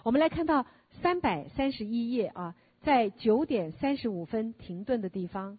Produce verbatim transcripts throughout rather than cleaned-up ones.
我们来看到三百三十一页啊，在九点三十五分停顿的地方。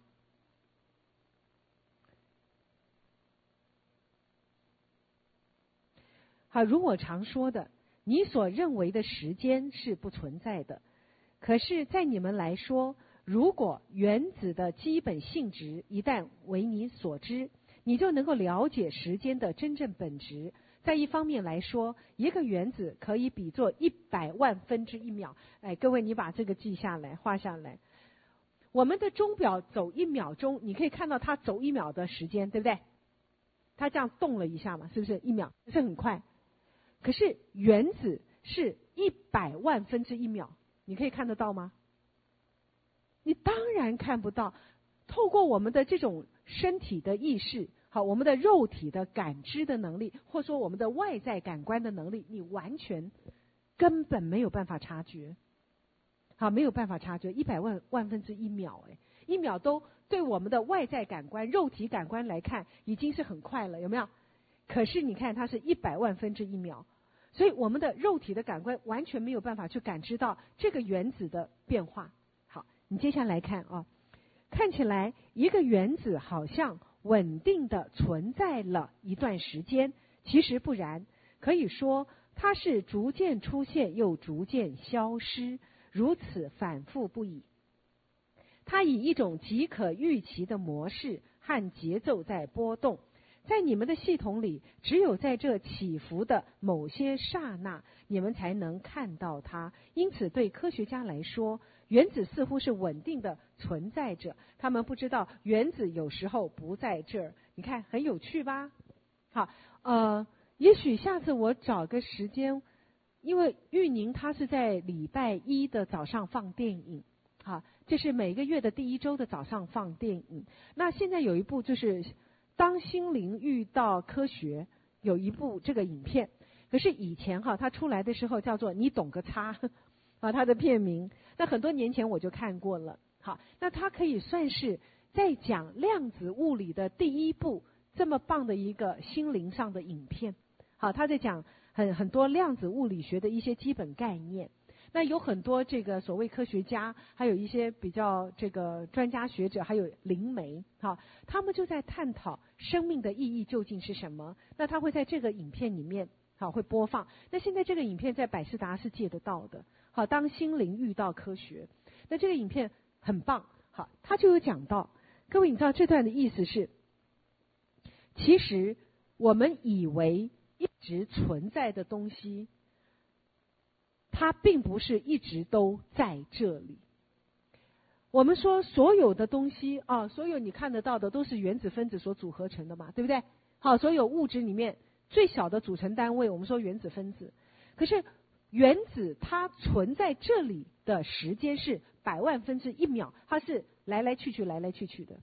好，如我常说的，你所认为的时间是不存在的，可是在你们来说，如果原子的基本性质一旦为你所知，你就能够了解时间的真正本质。在一方面来说，一个原子可以比作一百万分之一秒。哎，各位，你把这个记下来，画下来。我们的钟表走一秒钟，你可以看到它走一秒的时间，对不对？它这样动了一下嘛，是不是一秒？是很快。可是原子是一百万分之一秒，你可以看得到吗？你当然看不到。透过我们的这种身体的意识，好，我们的肉体的感知的能力，或者说我们的外在感官的能力，你完全根本没有办法察觉。好，没有办法察觉一百万万分之一秒，哎，一秒都对我们的外在感官、肉体感官来看，已经是很快了，有没有？可是你看，它是一百万分之一秒，所以我们的肉体的感官完全没有办法去感知到这个原子的变化。好，你接下来看啊，看起来一个原子好像稳定的存在了一段时间，其实不然，可以说它是逐渐出现又逐渐消失，如此反复不已。它以一种极可预期的模式和节奏在波动。在你们的系统里，只有在这起伏的某些刹那，你们才能看到它。因此，对科学家来说，原子似乎是稳定的存在着。他们不知道原子有时候不在这儿。你看，很有趣吧？好，呃，也许下次我找个时间，因为玉宁他是在礼拜一的早上放电影，好，这是每个月的第一周的早上放电影。那现在有一部就是当心灵遇到科学，有一部这个影片，可是以前哈它出来的时候叫做你懂个叉啊，它的片名，那很多年前我就看过了。好，那它可以算是在讲量子物理的第一部这么棒的一个心灵上的影片。好，它在讲很很多量子物理学的一些基本概念。那有很多这个所谓科学家，还有一些比较这个专家学者，还有灵媒，哈，他们就在探讨生命的意义究竟是什么。那他会在这个影片里面，好，会播放。那现在这个影片在百视达是借得到的，好，当心灵遇到科学，那这个影片很棒，好，他就有讲到，各位你知道这段的意思是，其实我们以为一直存在的东西，它并不是一直都在这里。我们说所有的东西啊，所有你看得到的都是原子分子所组合成的嘛，对不对？好，所有物质里面最小的组成单位，我们说原子分子。可是原子它存在这里的时间是百万分之一秒，它是来来去去来来去去的。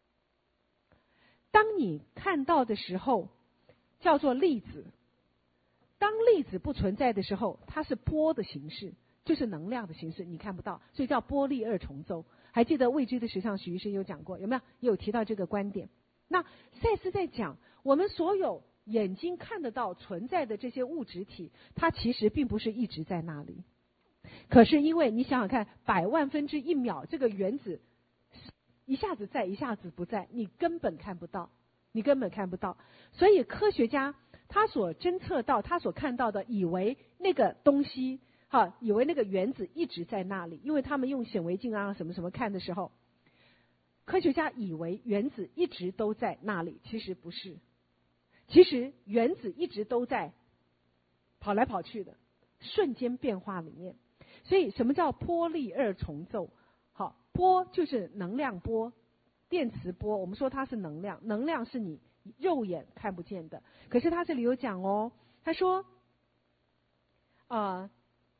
当你看到的时候，叫做粒子。当粒子不存在的时候，它是波的形式，就是能量的形式，你看不到，所以叫波粒二重奏。还记得未知的实相许医生有讲过，有没有？也有提到这个观点。那赛斯在讲，我们所有眼睛看得到存在的这些物质体，它其实并不是一直在那里。可是因为你想想看，百万分之一秒，这个原子一下子在，一下子不在，你根本看不到，你根本看不到。所以科学家他所侦测到，他所看到的，以为那个东西，哈，以为那个原子一直在那里，因为他们用显微镜啊什么什么看的时候，科学家以为原子一直都在那里，其实不是，其实原子一直都在跑来跑去的瞬间变化里面。所以什么叫波粒二重奏？好，波就是能量波，电磁波，我们说它是能量，能量是你肉眼看不见的。可是他这里有讲哦，他说啊、呃，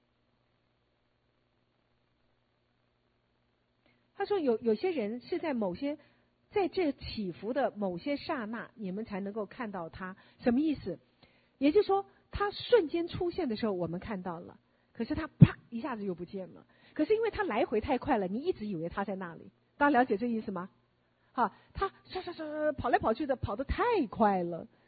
他说有有些人是在某些在这起伏的某些刹那，你们才能够看到它。什么意思？也就是说，它瞬间出现的时候，我们看到了，可是它啪一下子又不见了。可是因为它来回太快了，你一直以为它在那里。大家了解这意思吗？好，它唰唰唰跑来跑去的，跑得太快了。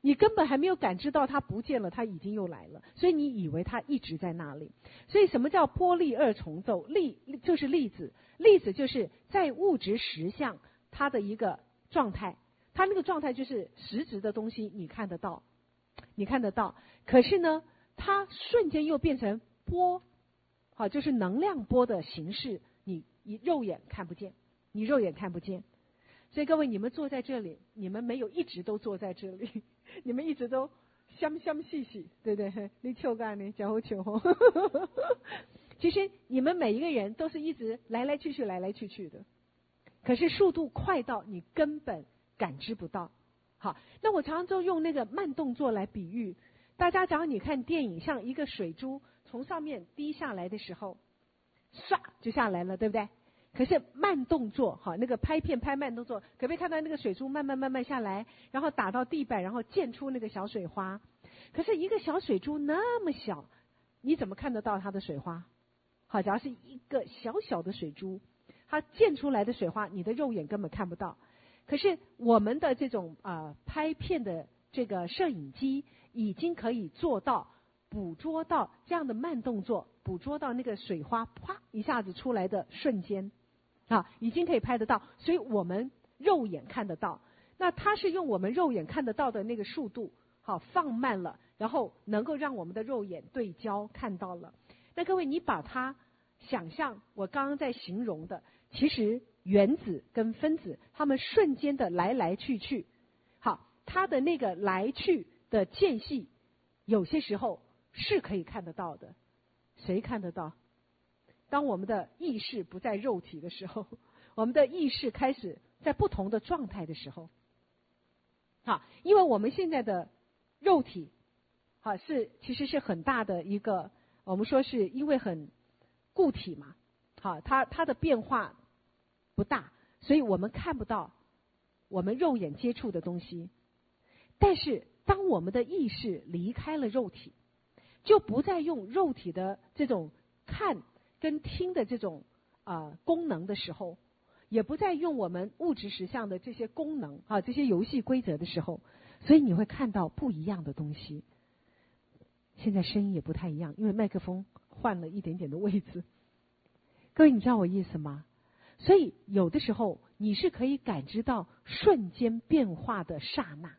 你根本还没有感知到它不见了，它已经又来了，所以你以为它一直在那里。所以什么叫波粒二重奏？粒就是粒子，粒子就是在物质实相它的一个状态，它那个状态就是实质的东西，你看得到，你看得到。可是呢，它瞬间又变成波，好，就是能量波的形式，你你肉眼看不见，你肉眼看不见。所以各位，你们坐在这里，你们没有一直都坐在这里，你们一直都相相细细，对不对？你糗干呢，讲好糗吼。其实你们每一个人都是一直来来去去，来来去去的，可是速度快到你根本感知不到。好，那我常常就用那个慢动作来比喻。大家只要你看电影，像一个水珠从上面滴下来的时候，唰就下来了，对不对？可是慢动作，好，那个拍片拍慢动作，可不可以看到那个水珠慢慢慢慢下来，然后打到地板，然后溅出那个小水花？可是一个小水珠那么小，你怎么看得到它的水花？好，只要是一个小小的水珠，它溅出来的水花，你的肉眼根本看不到。可是我们的这种呃拍片的这个摄影机已经可以做到捕捉到这样的慢动作，捕捉到那个水花啪一下子出来的瞬间，啊，已经可以拍得到，所以我们肉眼看得到。那它是用我们肉眼看得到的那个速度，好放慢了，然后能够让我们的肉眼对焦看到了。那各位，你把它想象我刚刚在形容的，其实原子跟分子它们瞬间的来来去去，好，它的那个来去的间隙，有些时候是可以看得到的。谁看得到？当我们的意识不在肉体的时候，我们的意识开始在不同的状态的时候，好，因为我们现在的肉体，好是其实是很大的一个，我们说是因为很固体嘛，好，它它的变化不大，所以我们看不到我们肉眼接触的东西。但是当我们的意识离开了肉体，就不再用肉体的这种看跟听的这种啊、呃、功能的时候，也不再用我们物质实相的这些功能啊这些游戏规则的时候，所以你会看到不一样的东西。现在声音也不太一样，因为麦克风换了一点点的位置。各位，你知道我意思吗？所以有的时候你是可以感知到瞬间变化的刹那。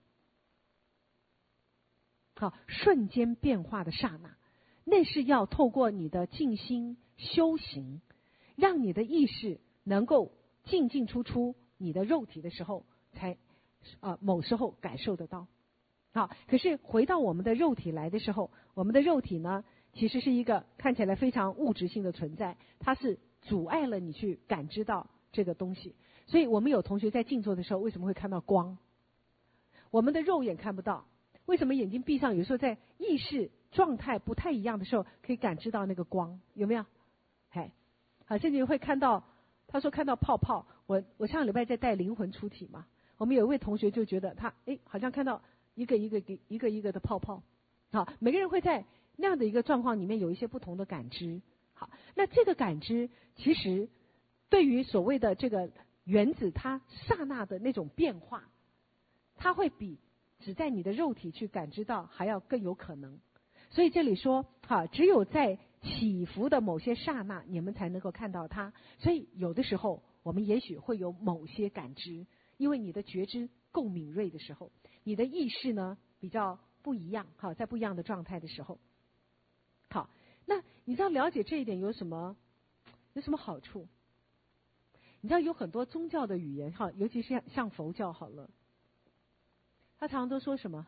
好，瞬间变化的刹那，那是要透过你的静心修行，让你的意识能够进进出出你的肉体的时候，才啊、呃、某时候感受得到。好，可是回到我们的肉体来的时候，我们的肉体呢，其实是一个看起来非常物质性的存在，它是阻碍了你去感知到这个东西。所以我们有同学在静坐的时候，为什么会看到光？我们的肉眼看不到。为什么眼睛闭上，有时候在意识状态不太一样的时候，可以感知到那个光？有没有？嘿，好，甚至会看到，他说看到泡泡。我我上个礼拜在带灵魂出体嘛，我们有一位同学就觉得他哎，好像看到一个一个一个一个的泡泡。好，每个人会在那样的一个状况里面有一些不同的感知。好，那这个感知其实对于所谓的这个原子，它刹那的那种变化，它会比只在你的肉体去感知到还要更有可能。所以这里说，好，只有在起伏的某些刹那，你们才能够看到它。所以有的时候我们也许会有某些感知，因为你的觉知够敏锐的时候，你的意识呢比较不一样，好，在不一样的状态的时候。好，那你知道了解这一点有什么有什么好处？你知道有很多宗教的语言，哈，尤其是像像佛教好了，他常常都说什么？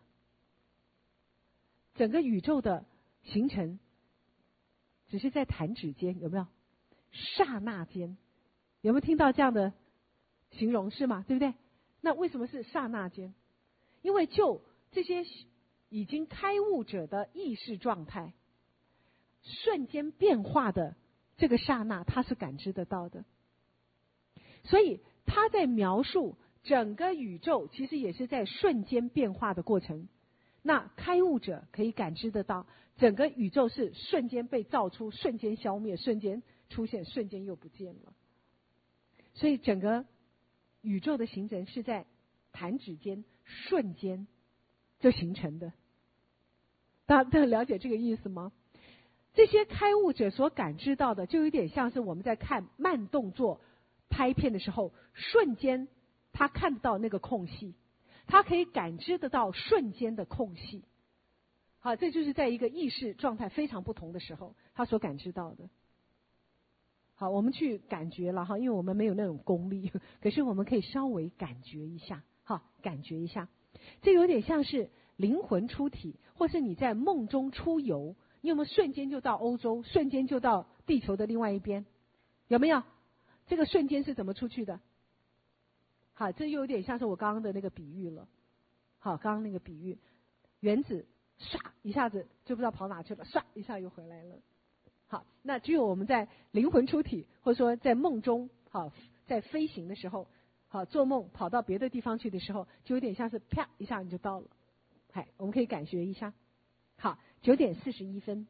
整个宇宙的形成只是在弹指间，有没有？刹那间，有没有听到这样的形容？是吗？对不对？那为什么是刹那间？因为就这些已经开悟者的意识状态，瞬间变化的这个刹那，他是感知得到的。所以他在描述整个宇宙其实也是在瞬间变化的过程。那开悟者可以感知得到，整个宇宙是瞬间被造出，瞬间消灭，瞬间出现，瞬间又不见了。所以整个宇宙的形成是在弹指间，瞬间就形成的。大家大家了解这个意思吗？这些开悟者所感知到的，就有点像是我们在看慢动作拍片的时候，瞬间他看得到那个空隙，他可以感知得到瞬间的空隙。好，这就是在一个意识状态非常不同的时候，他所感知到的。好，我们去感觉了哈，因为我们没有那种功力，可是我们可以稍微感觉一下，哈，感觉一下，这有点像是灵魂出体，或是你在梦中出游。你有没有瞬间就到欧洲，瞬间就到地球的另外一边？有没有？这个瞬间是怎么出去的？好，这又有点像是我刚刚的那个比喻了。好，刚刚那个比喻，原子唰一下子就不知道跑哪去了，唰一下又回来了。好，那只有我们在灵魂出体，或者说在梦中，好，在飞行的时候，好，做梦跑到别的地方去的时候，就有点像是啪一下你就到了。嗨，我们可以感觉一下。好，九点四十一分，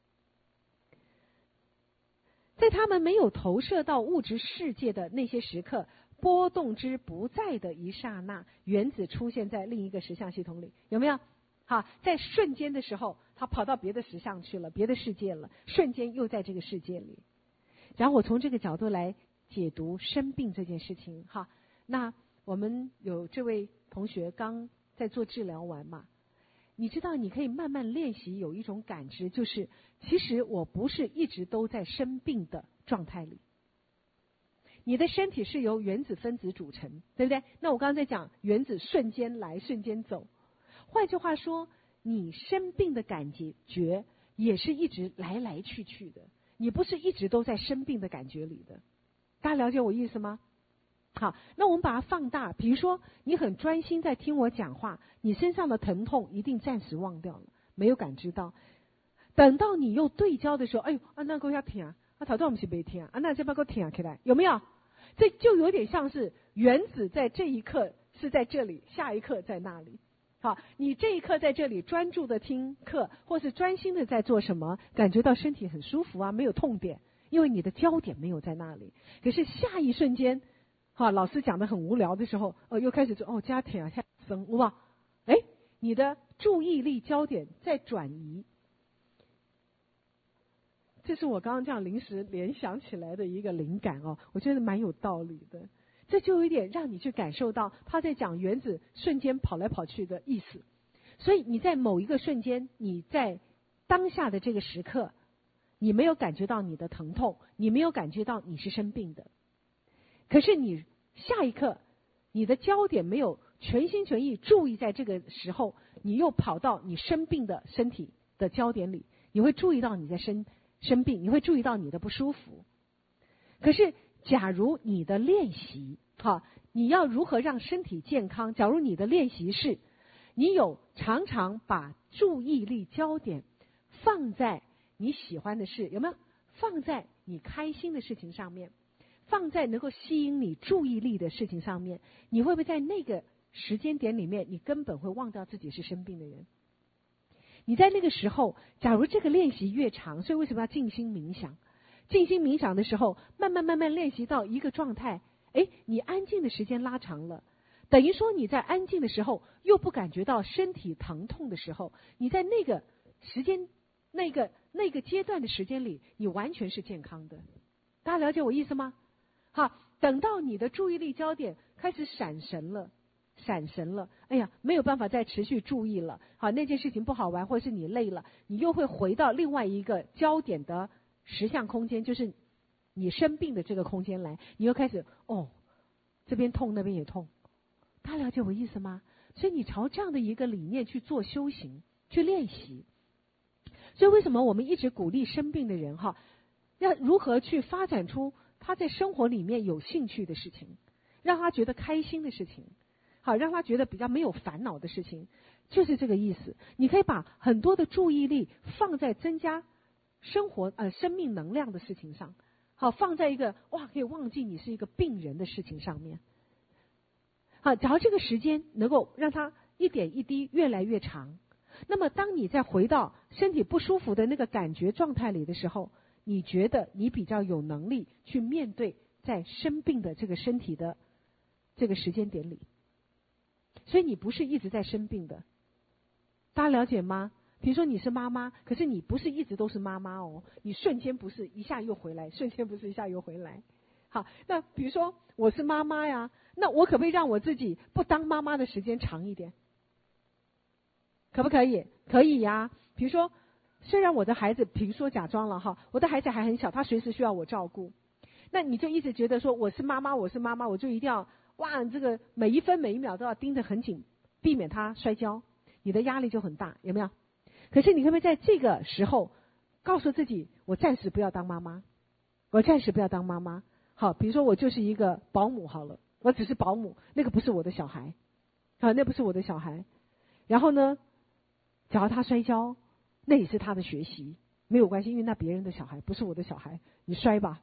在他们没有投射到物质世界的那些时刻，波动之不在的一刹那，原子出现在另一个实相系统里，有没有？好，在瞬间的时候，他跑到别的实相去了，别的世界了，瞬间又在这个世界里。然后我从这个角度来解读生病这件事情。哈，那我们有这位同学刚在做治疗完嘛？你知道，你可以慢慢练习有一种感知，就是其实我不是一直都在生病的状态里。你的身体是由原子分子组成，对不对？那我刚刚在讲原子瞬间来瞬间走，换句话说，你生病的感觉也是一直来来去去的，你不是一直都在生病的感觉里的。大家了解我意思吗？好，那我们把它放大，比如说你很专心在听我讲话，你身上的疼痛一定暂时忘掉了，没有感知到。等到你又对焦的时候，哎呦，啊那个要听啊，啊头头我们是没听啊，啊那这把给我听起来，有没有？这就有点像是原子在这一刻是在这里，下一刻在那里。好，你这一刻在这里专注的听课，或是专心的在做什么，感觉到身体很舒服啊，没有痛点，因为你的焦点没有在那里。可是下一瞬间，哈，老师讲的很无聊的时候，哦，又开始说哦，家庭啊，下生哇，哎，你的注意力焦点在转移。这是我刚刚这样临时联想起来的一个灵感哦，我觉得蛮有道理的。这就有一点让你去感受到他在讲原子瞬间跑来跑去的意思。所以你在某一个瞬间，你在当下的这个时刻，你没有感觉到你的疼痛，你没有感觉到你是生病的。可是你下一刻，你的焦点没有全心全意注意在这个时候，你又跑到你生病的身体的焦点里，你会注意到你在生生病，你会注意到你的不舒服。可是假如你的练习，好，你要如何让身体健康？假如你的练习是，你有常常把注意力焦点放在你喜欢的事，有没有？放在你开心的事情上面，放在能够吸引你注意力的事情上面，你会不会在那个时间点里面，你根本会忘掉自己是生病的人？你在那个时候，假如这个练习越长，所以为什么要静心冥想？静心冥想的时候，慢慢慢慢练习到一个状态，哎，你安静的时间拉长了，等于说你在安静的时候又不感觉到身体疼痛的时候，你在那个时间那个那个阶段的时间里，你完全是健康的。大家了解我意思吗？好，等到你的注意力焦点开始闪神了，闪神了，哎呀，没有办法再持续注意了。好，那件事情不好玩，或是你累了，你又会回到另外一个焦点的实相空间，就是你生病的这个空间来，你又开始哦，这边痛那边也痛。大家了解我意思吗？所以你朝这样的一个理念去做修行，去练习。所以为什么我们一直鼓励生病的人哈，要如何去发展出他在生活里面有兴趣的事情，让他觉得开心的事情，好，让他觉得比较没有烦恼的事情，就是这个意思。你可以把很多的注意力放在增加生活呃生命能量的事情上，好，放在一个哇可以忘记你是一个病人的事情上面。好，只要这个时间能够让它一点一滴越来越长，那么当你再回到身体不舒服的那个感觉状态里的时候，你觉得你比较有能力去面对在生病的这个身体的这个时间点里。所以你不是一直在生病的， 大家了解吗？比如说你是妈妈，可是你不是一直都是妈妈哦，你瞬间不是一下又回来，瞬间不是一下又回来。好，那比如说我是妈妈呀，那我可不可以让我自己不当妈妈的时间长一点？可不可以？可以呀。比如说，虽然我的孩子，比如说假装了哈，我的孩子还很小，他随时需要我照顾，那你就一直觉得说我是妈妈，我是妈妈，我就一定要哇，这个每一分每一秒都要盯得很紧，避免他摔跤，你的压力就很大，有没有？可是你可不可以在这个时候告诉自己，我暂时不要当妈妈，我暂时不要当妈妈。好，比如说我就是一个保姆好了，我只是保姆，那个不是我的小孩，啊，那不是我的小孩。然后呢，只要他摔跤，那也是他的学习，没有关系，因为那别人的小孩不是我的小孩，你摔吧。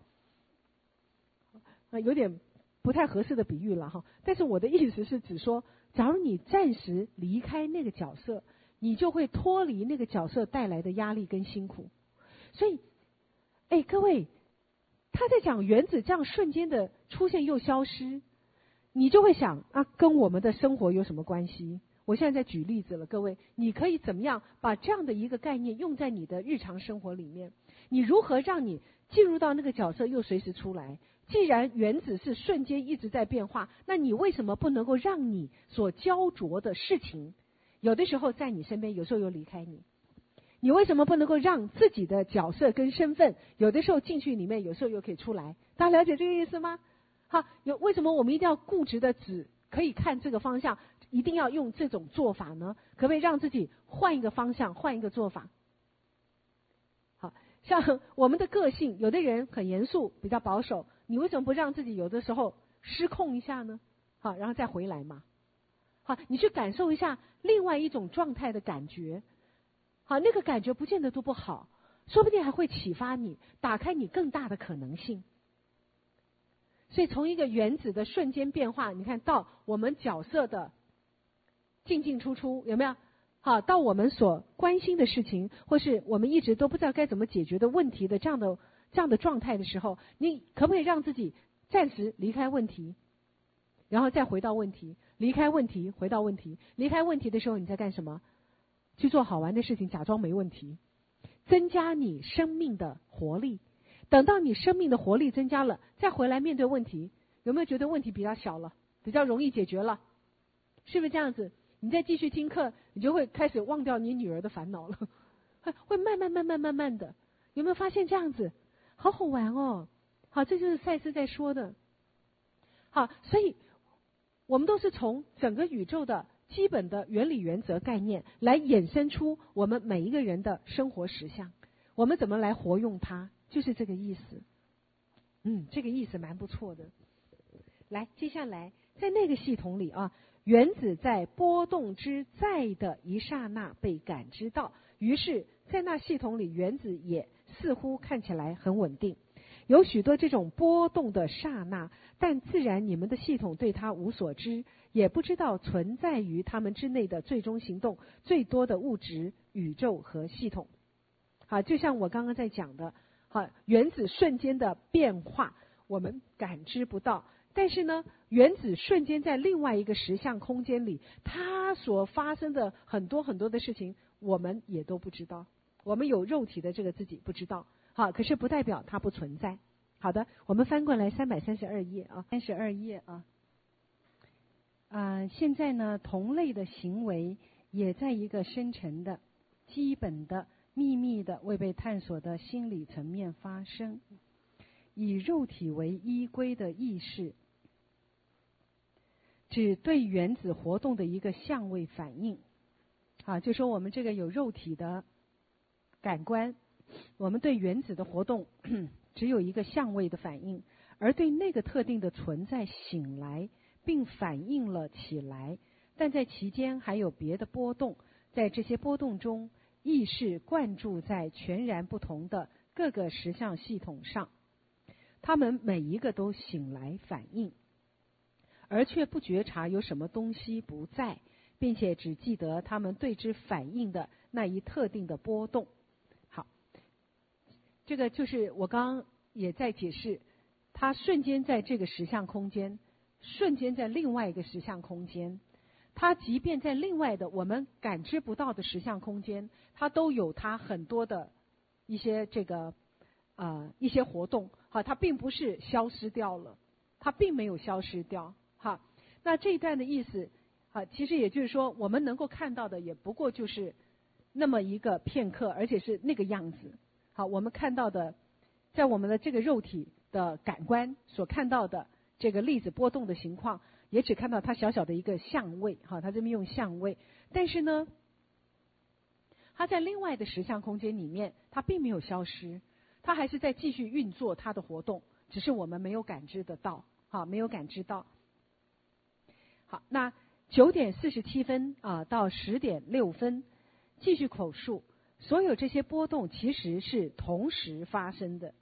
啊，有点不太合适的比喻了哈，但是我的意思是指说，假如你暂时离开那个角色，你就会脱离那个角色带来的压力跟辛苦。所以，哎，各位，他在讲原子这样瞬间的出现又消失，你就会想啊，跟我们的生活有什么关系？我现在在举例子了，各位，你可以怎么样把这样的一个概念用在你的日常生活里面？你如何让你进入到那个角色又随时出来？既然原子是瞬间一直在变化，那你为什么不能够让你所焦灼的事情，有的时候在你身边，有时候又离开你？你为什么不能够让自己的角色跟身份，有的时候进去里面，有时候又可以出来？大家了解这个意思吗？好，有为什么我们一定要固执的只可以看这个方向，一定要用这种做法呢？可不可以让自己换一个方向，换一个做法？好，像我们的个性，有的人很严肃，比较保守，你为什么不让自己有的时候失控一下呢？好，然后再回来嘛。好，你去感受一下另外一种状态的感觉。好，那个感觉不见得都不好，说不定还会启发你，打开你更大的可能性。所以从一个原子的瞬间变化，你看到我们角色的进进出出，有没有？好，到我们所关心的事情，或是我们一直都不知道该怎么解决的问题的这样的这样的状态的时候，你可不可以让自己暂时离开问题，然后再回到问题，离开问题，回到问题，离开问题的时候你在干什么？去做好玩的事情，假装没问题，增加你生命的活力。等到你生命的活力增加了，再回来面对问题，有没有觉得问题比较小了，比较容易解决了？是不是这样子？你再继续听课，你就会开始忘掉你女儿的烦恼了，会慢慢慢慢慢慢的，有没有发现这样子？好好玩哦！好，这就是赛斯在说的。好，所以我们都是从整个宇宙的基本的原理原则概念来衍生出我们每一个人的生活实相，我们怎么来活用它，就是这个意思。嗯，这个意思蛮不错的。来，接下来在那个系统里啊，原子在波动之在的一刹那被感知到，于是在那系统里，原子也似乎看起来很稳定。有许多这种波动的刹那，但自然你们的系统对它无所知，也不知道存在于它们之内的最终行动最多的物质、宇宙和系统。好，就像我刚刚在讲的，好，原子瞬间的变化我们感知不到，但是呢，原子瞬间在另外一个实相空间里，它所发生的很多很多的事情，我们也都不知道。我们有肉体的这个自己不知道。好，可是不代表它不存在。好的，我们翻过来三百三十二页啊， 三十二页啊。啊、呃，现在呢，同类的行为也在一个深层的、基本的、秘密的、未被探索的心理层面发生。以肉体为依归的意识，指对原子活动的一个相位反应。啊，就说我们这个有肉体的感官。我们对原子的活动只有一个相位的反应，而对那个特定的存在醒来并反应了起来，但在其间还有别的波动，在这些波动中，意识灌注在全然不同的各个实相系统上，它们每一个都醒来反应，而却不觉察有什么东西不在，并且只记得它们对之反应的那一特定的波动。这个就是我刚刚也在解释，它瞬间在这个实相空间，瞬间在另外一个实相空间， 它即便在另外的我们感知不到的实相空间，它都有它很多的一些这个呃一些活动，好，它并不是消失掉了，它并没有消失掉，好，那这一段的意思，好，其实也就是说，我们能够看到的也不过就是那么一个片刻，而且是那个样子，好，我们看到的，在我们的这个肉体的感官所看到的这个粒子波动的情况。也只看到它小小的一个相位，哈，它这边用相位，但是呢，它在另外的实相空间里面，它并没有消失，它还是在继续运作它的活动，只是我们没有感知得到，好，没有感知到。好，那九点四十七分啊到十点六分，继续口述，所有这些波动其实是同时发生的。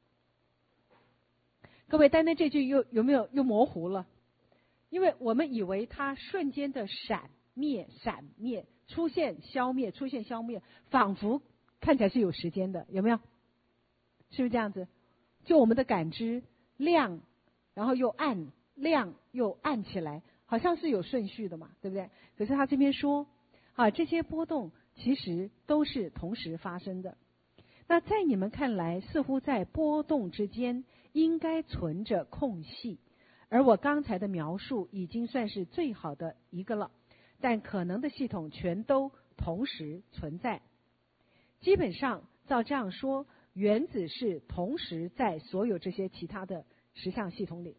各位，单单这句又有没有又模糊了？因为我们以为它瞬间的闪灭、闪灭、出现、消灭、出现、消灭，仿佛看起来是有时间的，有没有？是不是这样子？就我们的感知亮，然后又暗，亮又暗起来，好像是有顺序的嘛，对不对？可是他这边说，啊，这些波动其实都是同时发生的。那在你们看来，似乎在波动之间应该存着空隙。而我刚才的描述已经算是最好的一个了，但可能的系统全都同时存在。基本上照这样说，原子是同时在所有这些其他的实相系统里。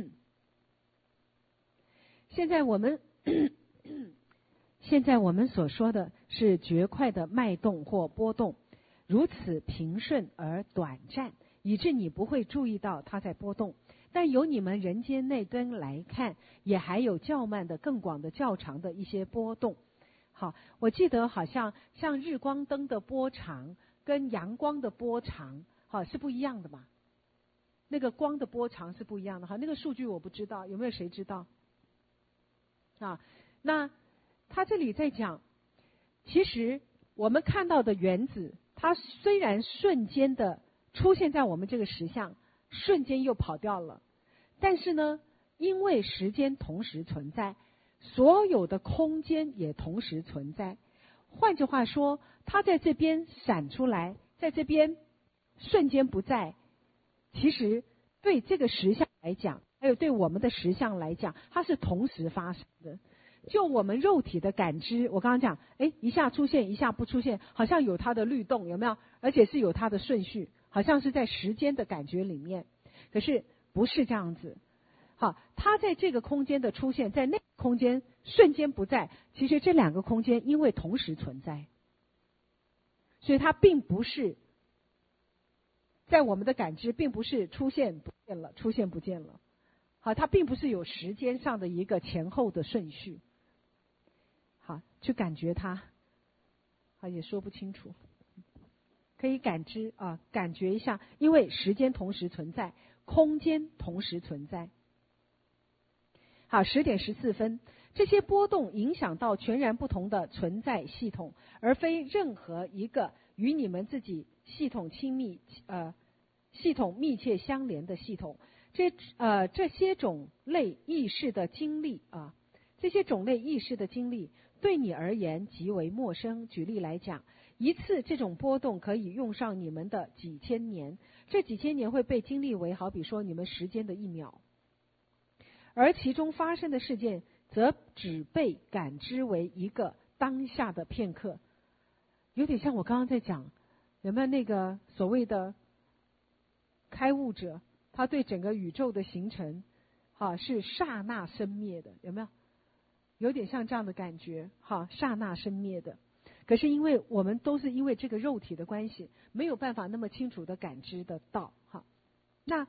现在我们现在我们所说的是绝快的脉动或波动，如此平顺而短暂，以致你不会注意到它在波动。但由你们人间那端来看，也还有较慢的、更广的、较长的一些波动。好，我记得好像像日光灯的波长跟阳光的波长，好是不一样的嘛？那个光的波长是不一样的，哈，那个数据我不知道，有没有谁知道？啊，那他这里在讲，其实我们看到的原子，它虽然瞬间的出现在我们这个实相。瞬间又跑掉了，但是呢，因为时间同时存在，所有的空间也同时存在。换句话说，它在这边闪出来，在这边瞬间不在。其实对这个实相来讲，还有对我们的实相来讲，它是同时发生的。就我们肉体的感知，我刚刚讲，哎，一下出现，一下不出现，好像有它的律动，有没有？而且是有它的顺序。好像是在时间的感觉里面，可是不是这样子。好，它在这个空间的出现，在那个空间瞬间不在，其实这两个空间因为同时存在，所以它并不是在我们的感知，并不是出现不见了，出现不见了。好，它并不是有时间上的一个前后的顺序。好，去感觉它，好也说不清楚。可以感知啊，感觉一下，因为时间同时存在，空间同时存在。好，十点十四分，这些波动影响到全然不同的存在系统，而非任何一个与你们自己系统亲密呃系统密切相连的系统。这呃这些种类意识的经历啊，这些种类意识的经历对你而言极为陌生。举例来讲。一次这种波动可以用上你们的几千年，这几千年会被经历为好比说你们时间的一秒，而其中发生的事件则只被感知为一个当下的片刻。有点像我刚刚在讲，有没有那个所谓的开悟者，他对整个宇宙的形成好是刹那生灭的，有没有？有点像这样的感觉，好，刹那生灭的。可是因为我们都是因为这个肉体的关系，没有办法那么清楚的感知得到。好，那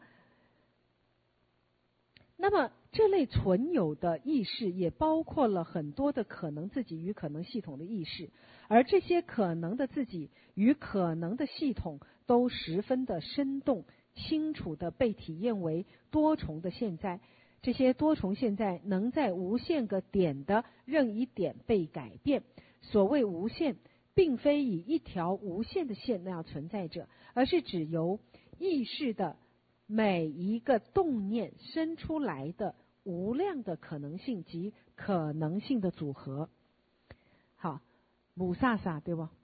那么这类存有的意识也包括了很多的可能自己与可能系统的意识，而这些可能的自己与可能的系统都十分的生动、清楚的被体验为多重的现在。这些多重现在能在无限个点的任一点被改变。所谓无限，并非以一条无限的线那样存在着，而是指由意识的每一个动念生出来的无量的可能性及可能性的组合。好，母萨萨对吧？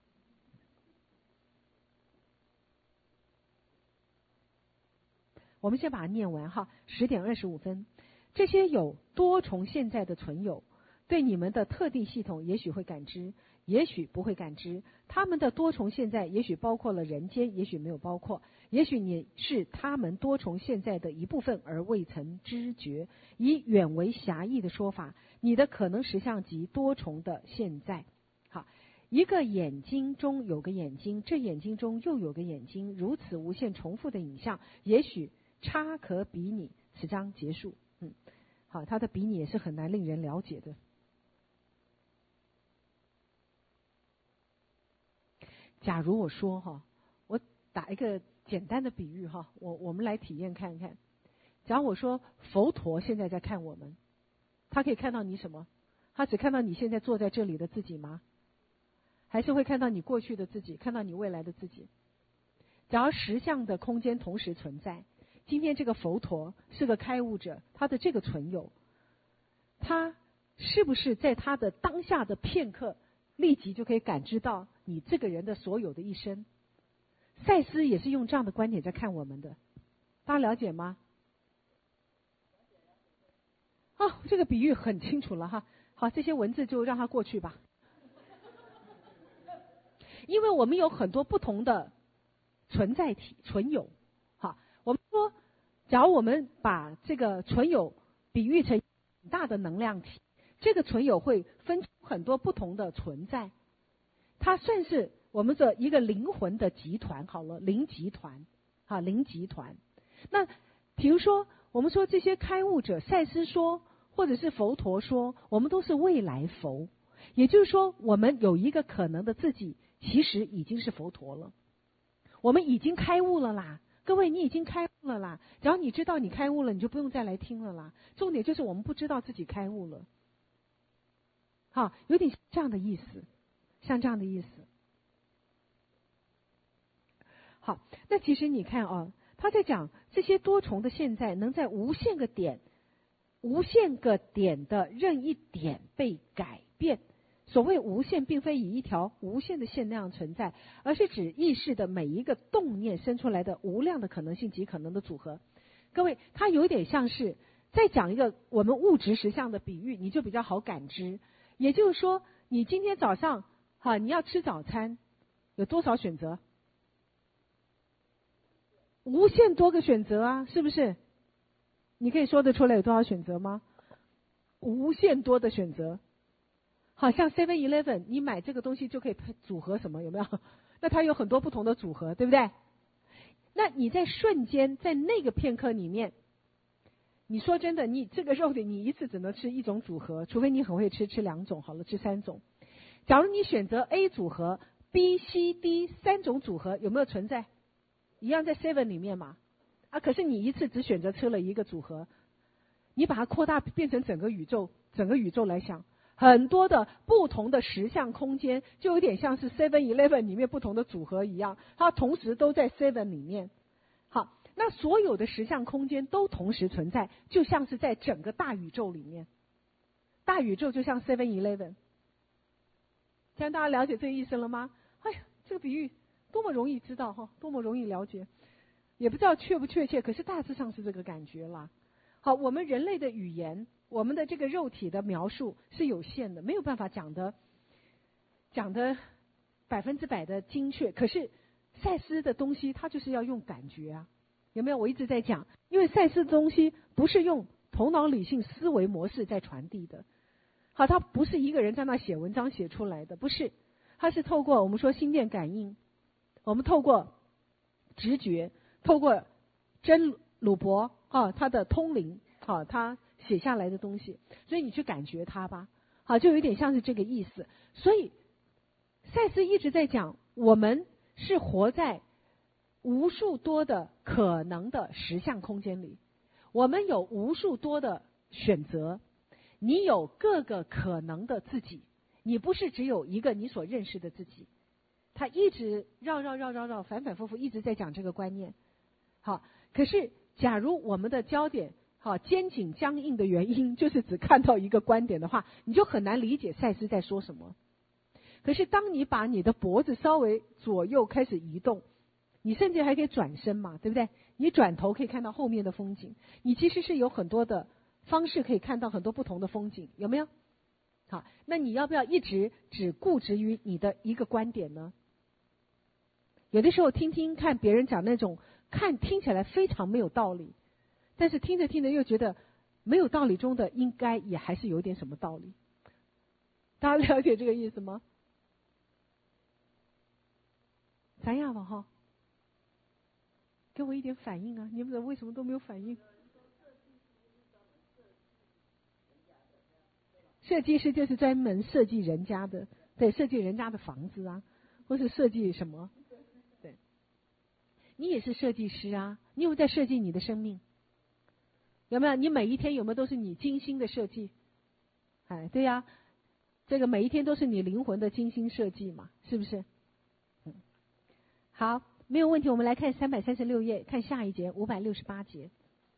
我们先把它念完哈。十点二十五分，这些有多重现在的存有，对你们的特定系统也许会感知，也许不会感知。他们的多重现在也许包括了人间，也许没有包括。也许你是他们多重现在的一部分而未曾知觉。以远为狭义的说法，你的可能实相即多重的现在。好，一个眼睛中有个眼睛，这眼睛中又有个眼睛，如此无限重复的影像，也许差可比拟。此章结束。嗯，好，他的比拟也是很难令人了解的。假如我说哈，我打一个简单的比喻哈，我我们来体验看看。假如我说佛陀现在在看我们，他可以看到你什么？他只看到你现在坐在这里的自己吗？还是会看到你过去的自己，看到你未来的自己？假如实相的空间同时存在，今天这个佛陀是个开悟者，他的这个存有，他是不是在他的当下的片刻立即就可以感知到你这个人的所有的一生？赛斯也是用这样的观点在看我们的，大家了解吗？哦，这个比喻很清楚了哈。好，这些文字就让它过去吧。因为我们有很多不同的存在体存有。好，我们说，假如我们把这个存有比喻成很大的能量体，这个存有会分出很多不同的存在，它算是我们的一个灵魂的集团。好了，灵集团，啊，灵集团。那比如说，我们说这些开悟者，赛斯说，或者是佛陀说，我们都是未来佛，也就是说，我们有一个可能的自己，其实已经是佛陀了。我们已经开悟了啦，各位，你已经开悟了啦。只要你知道你开悟了，你就不用再来听了啦。重点就是我们不知道自己开悟了。好，有点这样的意思，像这样的意思。好，那其实你看啊，他在讲这些多重的现在能在无限个点、无限个点的任一点被改变。所谓无限，并非以一条无限的线那样存在，而是指意识的每一个动念生出来的无量的可能性及可能的组合。各位，它有点像是再讲一个我们物质实相的比喻，你就比较好感知。也就是说，你今天早上哈，你要吃早餐，有多少选择？无限多个选择啊，是不是？你可以说得出来有多少选择吗？无限多的选择。好像 seven eleven 你买这个东西就可以组合什么，有没有？那它有很多不同的组合，对不对？那你在瞬间在那个片刻里面，你说真的，你这个肉的你一次只能吃一种组合，除非你很会吃，吃两种好了，吃三种。假如你选择 A 组合 B、C、D 三种组合，有没有存在？一样在 seven 里面嘛。啊，可是你一次只选择吃了一个组合，你把它扩大变成整个宇宙，整个宇宙来想。很多的不同的实相空间，就有点像是 seven eleven 里面不同的组合一样，它同时都在 seven 里面。好，那所有的实相空间都同时存在，就像是在整个大宇宙里面。大宇宙就像 seven eleven， 这样大家了解这个意思了吗？哎呀，这个比喻多么容易知道哈，多么容易了解，也不知道确不确切，可是大致上是这个感觉啦。好，我们人类的语言，我们的这个肉体的描述是有限的，没有办法讲的讲的百分之百的精确。可是赛斯的东西，它就是要用感觉啊，有没有？我一直在讲，因为赛斯的东西不是用头脑理性思维模式在传递的。好，它不是一个人在那写文章写出来的，不是，它是透过我们说心电感应，我们透过直觉，透过真鲁伯啊，他的通灵啊，他写下来的东西，所以你去感觉它吧，好，就有点像是这个意思。所以赛斯一直在讲，我们是活在无数多的可能的实相空间里，我们有无数多的选择，你有各个可能的自己，你不是只有一个你所认识的自己。他一直绕绕绕绕绕，反反复复一直在讲这个观念。好，可是假如我们的焦点好肩颈僵硬的原因，就是只看到一个观点的话，你就很难理解赛斯在说什么。可是当你把你的脖子稍微左右开始移动，你甚至还可以转身嘛，对不对？你转头可以看到后面的风景，你其实是有很多的方式可以看到很多不同的风景，有没有？好，那你要不要一直只固执于你的一个观点呢？有的时候听听看别人讲那种看听起来非常没有道理，但是听着听着又觉得没有道理中的应该也还是有点什么道理。大家了解这个意思吗？咱呀吧哈，给我一点反应啊！你们为什么都没有反应？设计师就是专门设计人家的，对，设计人家的房子啊，或是设计什么？对，你也是设计师啊，你有没有在设计你的生命？有没有？你每一天有没有都是你精心的设计？哎，对呀，这个每一天都是你灵魂的精心设计嘛，是不是？嗯，好，没有问题。我们来看三百三十六页，看下一节五百六十八节。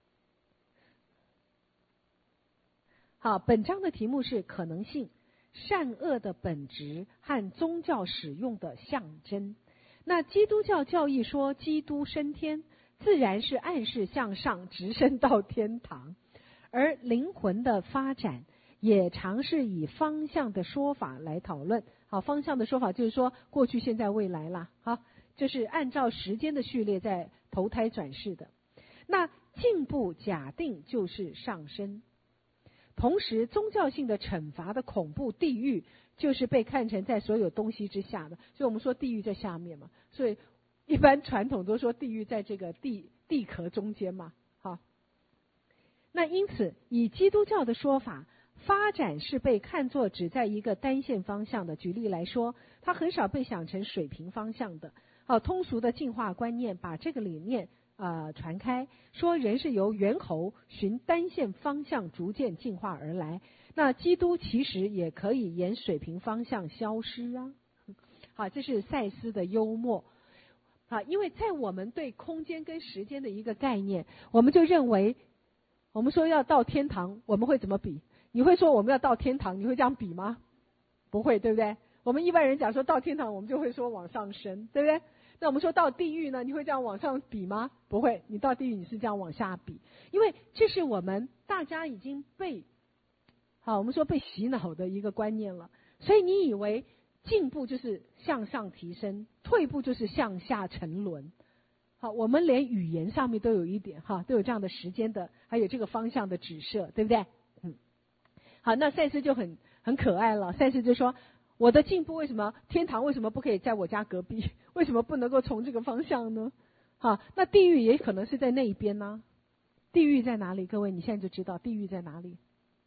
好，本章的题目是可能性、善恶的本质和宗教使用的象征。那基督教教义说基督升天，自然是暗示向上直升到天堂，而灵魂的发展也尝试以方向的说法来讨论。好，方向的说法就是说过去、现在、未来啦。好，就是按照时间的序列在投胎转世的。那进步假定就是上升。同时，宗教性的惩罚的恐怖地狱，就是被看成在所有东西之下的。所以我们说地狱在下面嘛，所以一般传统都说地狱在这个地地壳中间嘛。好，那因此以基督教的说法，发展是被看作只在一个单线方向的。举例来说，它很少被想成水平方向的。好，通俗的进化观念把这个理念呃，传开，说人是由猿猴循单线方向逐渐进化而来。那基督其实也可以沿水平方向消失啊。好，这是赛斯的幽默。好，因为在我们对空间跟时间的一个概念，我们就认为，我们说要到天堂，我们会怎么比？你会说我们要到天堂，你会这样比吗？不会，对不对？我们一般人讲说到天堂，我们就会说往上升，对不对？那我们说到地狱呢，你会这样往上比吗？不会，你到地狱你是这样往下比，因为这是我们大家已经被，好，我们说被洗脑的一个观念了。所以你以为进步就是向上提升，退步就是向下沉沦。好，我们连语言上面都有一点哈，都有这样的时间的，还有这个方向的指涉，对不对？嗯，好，那赛斯就很很可爱了，赛斯就说。我的进步为什么天堂为什么不可以在我家隔壁？为什么不能够从这个方向呢？好，那地狱也可能是在那一边呢。地狱在哪里？各位，你现在就知道地狱在哪里。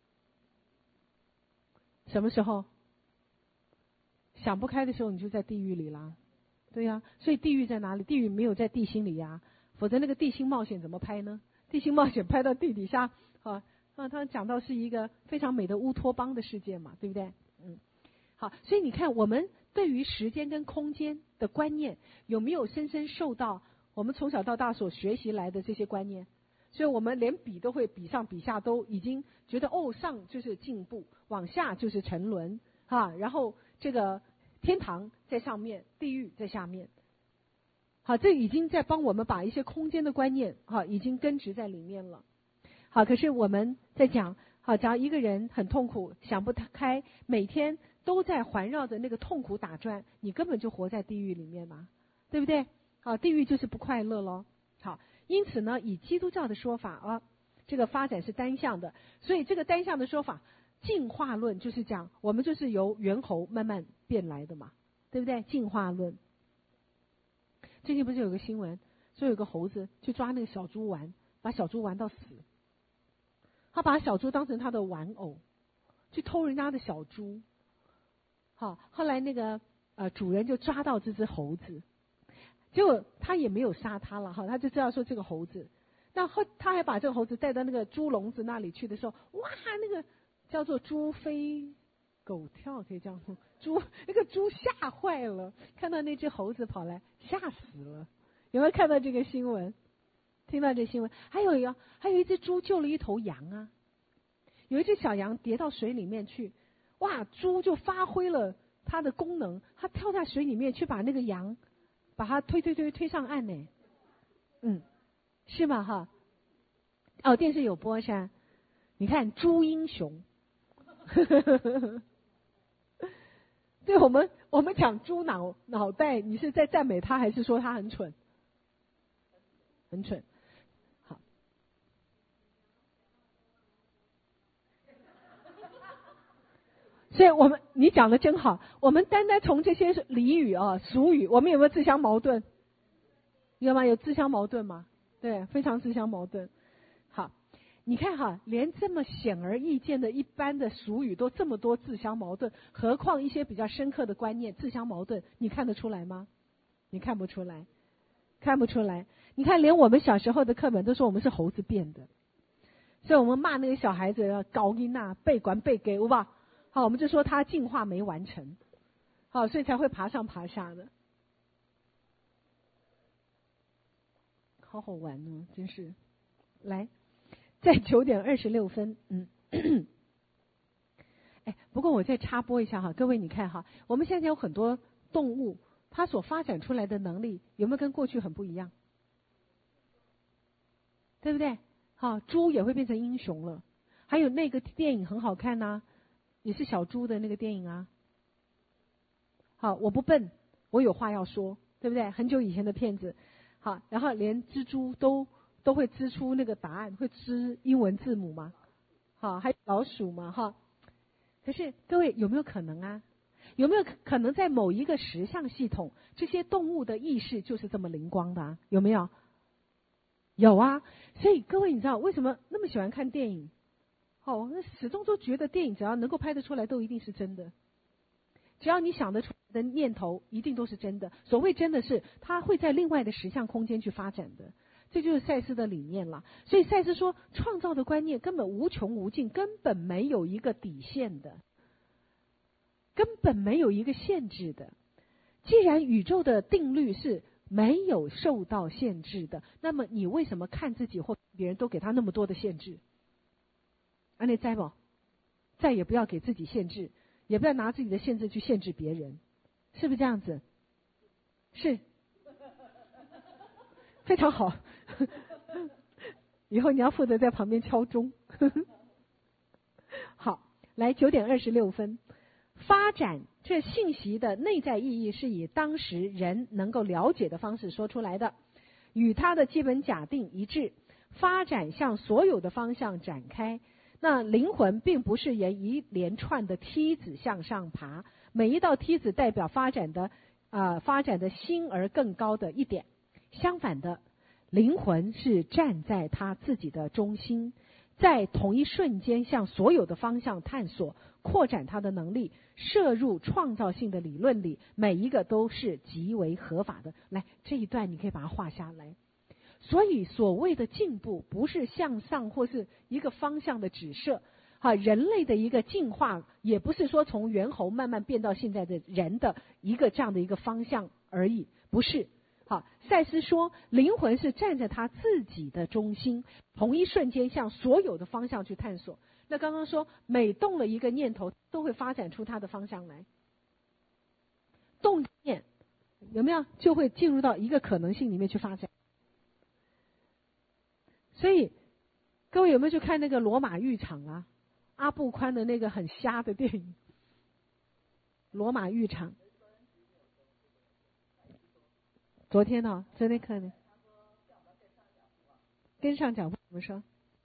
什么时候想不开的时候，你就在地狱里啦。对呀、啊，所以地狱在哪里？地狱没有在地心里呀，否则那个地心冒险怎么拍呢？地心冒险拍到地底下啊，那他讲到是一个非常美的乌托邦的世界嘛，对不对？嗯。好，所以你看，我们对于时间跟空间的观念有没有深深受到我们从小到大所学习来的这些观念？所以我们连比都会比上比下，都已经觉得哦，上就是进步，往下就是沉沦啊，然后这个天堂在上面，地狱在下面。好，这已经在帮我们把一些空间的观念哈，已经根植在里面了。好，可是我们在讲，好，假如一个人很痛苦，想不开，每天都在环绕着那个痛苦打转，你根本就活在地狱里面嘛，对不对？好，地狱就是不快乐咯。好，因此呢，以基督教的说法啊，这个发展是单向的，所以这个单向的说法，进化论就是讲我们就是由猿猴慢慢变来的嘛，对不对？进化论。最近不是有个新闻，说有个猴子去抓那个小猪玩，把小猪玩到死，他把小猪当成他的玩偶，去偷人家的小猪。好，后来那个呃主人就抓到这只猴子，结果他也没有杀他了哈，他就知道说这个猴子，那后他还把这个猴子带到那个猪笼子那里去的时候，哇，那个叫做猪飞狗跳，可以这样说，猪那个猪吓坏了，看到那只猴子跑来，吓死了。有没有看到这个新闻？ 听到这新闻，还有一个，还有一只猪救了一头羊啊，有一只小羊跌到水里面去，哇，猪就发挥了它的功能，它跳在水里面去把那个羊，把它推推推推上岸呢，嗯，是吗哈？哦，电视有播是吧？你看猪英雄，对我们我们讲猪脑脑袋，你是在赞美他，还是说他很蠢？很蠢。好，所以我们你讲的真好，我们单单从这些俚语啊、俗语，我们有没有自相矛盾？有吗？有自相矛盾吗？对，非常自相矛盾。好，你看哈，连这么显而易见的一般的俗语都这么多自相矛盾，何况一些比较深刻的观念自相矛盾，你看得出来吗？你看不出来，看不出来。你看，连我们小时候的课本都说我们是猴子变的，所以我们骂那个小孩子要高音呐、背管背给，对吧？好，我们就说他进化没完成，好，所以才会爬上爬下的。好好玩哦，真是。来，在九点二十六分，嗯，哎，不过我再插播一下哈，各位你看哈，我们现在有很多动物，它所发展出来的能力有没有跟过去很不一样？对不对？好，猪也会变成英雄了。还有那个电影很好看呐、啊，也是小猪的那个电影啊。好，我不笨，我有话要说，对不对？很久以前的片子。好，然后连蜘蛛都都会织出那个答案，会织英文字母吗？好，还有老鼠嘛，哈。可是各位有没有可能啊？有没有可能在某一个实相系统，这些动物的意识就是这么灵光的啊？有没有？有啊。所以各位你知道为什么那么喜欢看电影？哦，那始终都觉得电影只要能够拍得出来，都一定是真的。只要你想得出来的念头，一定都是真的。所谓真的是，它会在另外的实相空间去发展的。这就是赛斯的理念了。所以赛斯说，创造的观念根本无穷无尽，根本没有一个底线的，根本没有一个限制的。既然宇宙的定律是没有受到限制的，那么你为什么看自己或别人都给他那么多的限制？啊，你再不，再也不要给自己限制，也不要拿自己的限制去限制别人，是不是这样子？是，非常好。以后你要负责在旁边敲钟。好，来九点二十六分，发展这信息的内在意义是以当时人能够了解的方式说出来的，与它的基本假定一致，发展向所有的方向展开。那灵魂并不是沿一连串的梯子向上爬，每一道梯子代表发展的啊、呃、发展的新而更高的一点。相反的，灵魂是站在他自己的中心，在同一瞬间向所有的方向探索，扩展他的能力，摄入创造性的理论里，每一个都是极为合法的。来，这一段你可以把它画下来。所以所谓的进步不是向上或是一个方向的指涉，哈，人类的一个进化也不是说从猿猴慢慢变到现在的人的一个这样的一个方向而已，不是。好，赛斯说灵魂是站在他自己的中心，同一瞬间向所有的方向去探索。那刚刚说每动了一个念头都会发展出它的方向来，动念有没有就会进入到一个可能性里面去发展。所以各位有没有去看那个罗马浴场啊？阿布宽的那个很瞎的电影罗马浴场。昨天呢、哦，昨天看的。跟上脚步怎么说？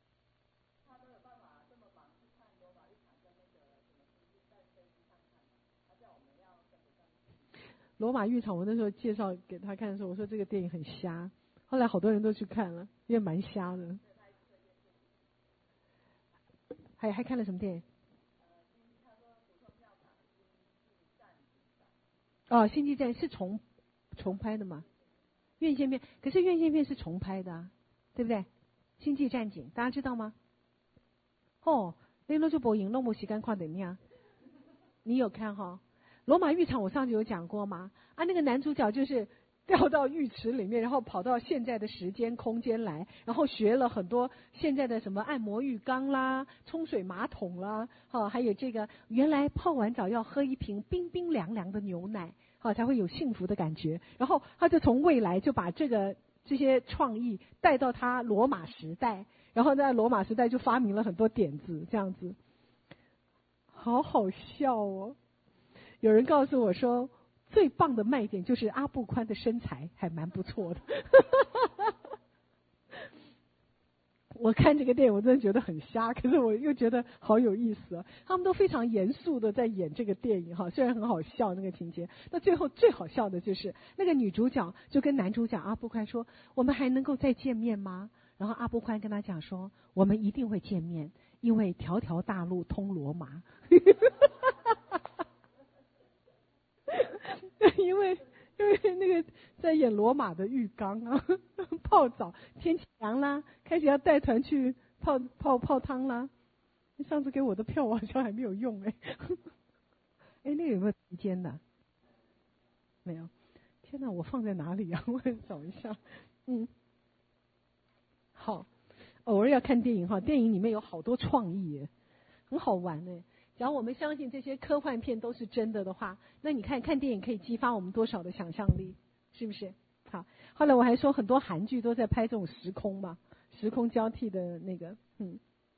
罗马浴场，我那时候介绍给他看的时候，我说这个电影很瞎，后来好多人都去看了，因为蛮瞎的。还还看了什么电影？哦，星际战是重重拍的嘛？院线片，可是院线片是重拍的啊，对不对？星际战警大家知道吗？哦，那那就播影那么时间看电影啊？你有看哈？罗马浴场我上次有讲过吗？啊，那个男主角就是掉到浴池里面，然后跑到现在的时间空间来，然后学了很多现在的什么按摩浴缸啦、冲水马桶啦，好、还有这个原来泡完澡要喝一瓶冰冰凉凉的牛奶，好、才会有幸福的感觉。然后他就从未来就把这个这些创意带到他罗马时代，然后在罗马时代就发明了很多点子，这样子，好好笑哦。有人告诉我说，最棒的卖点就是阿布宽的身材还蛮不错的。我看这个电影我真的觉得很瞎，可是我又觉得好有意思啊。他们都非常严肃的在演这个电影哈，虽然很好笑那个情节，那最后最好笑的就是那个女主角就跟男主角阿布宽说，我们还能够再见面吗？然后阿布宽跟他讲说，我们一定会见面，因为条条大路通罗马。因为因为那个在演罗马的浴缸啊，泡澡，天气凉啦，开始要带团去泡泡泡汤啦。上次给我的票我好像还没有用哎、欸，哎，那个有没有时间的？没有。天哪，我放在哪里啊？我找一下。嗯，好，偶尔要看电影哈，电影里面有好多创意耶，很好玩哎。只要我们相信这些科幻片都是真的的话，那你看看电影可以激发我们多少的想象力，是不是？好，后来我还说很多韩剧都在拍这种时空嘛，时空交替的那个，嗯。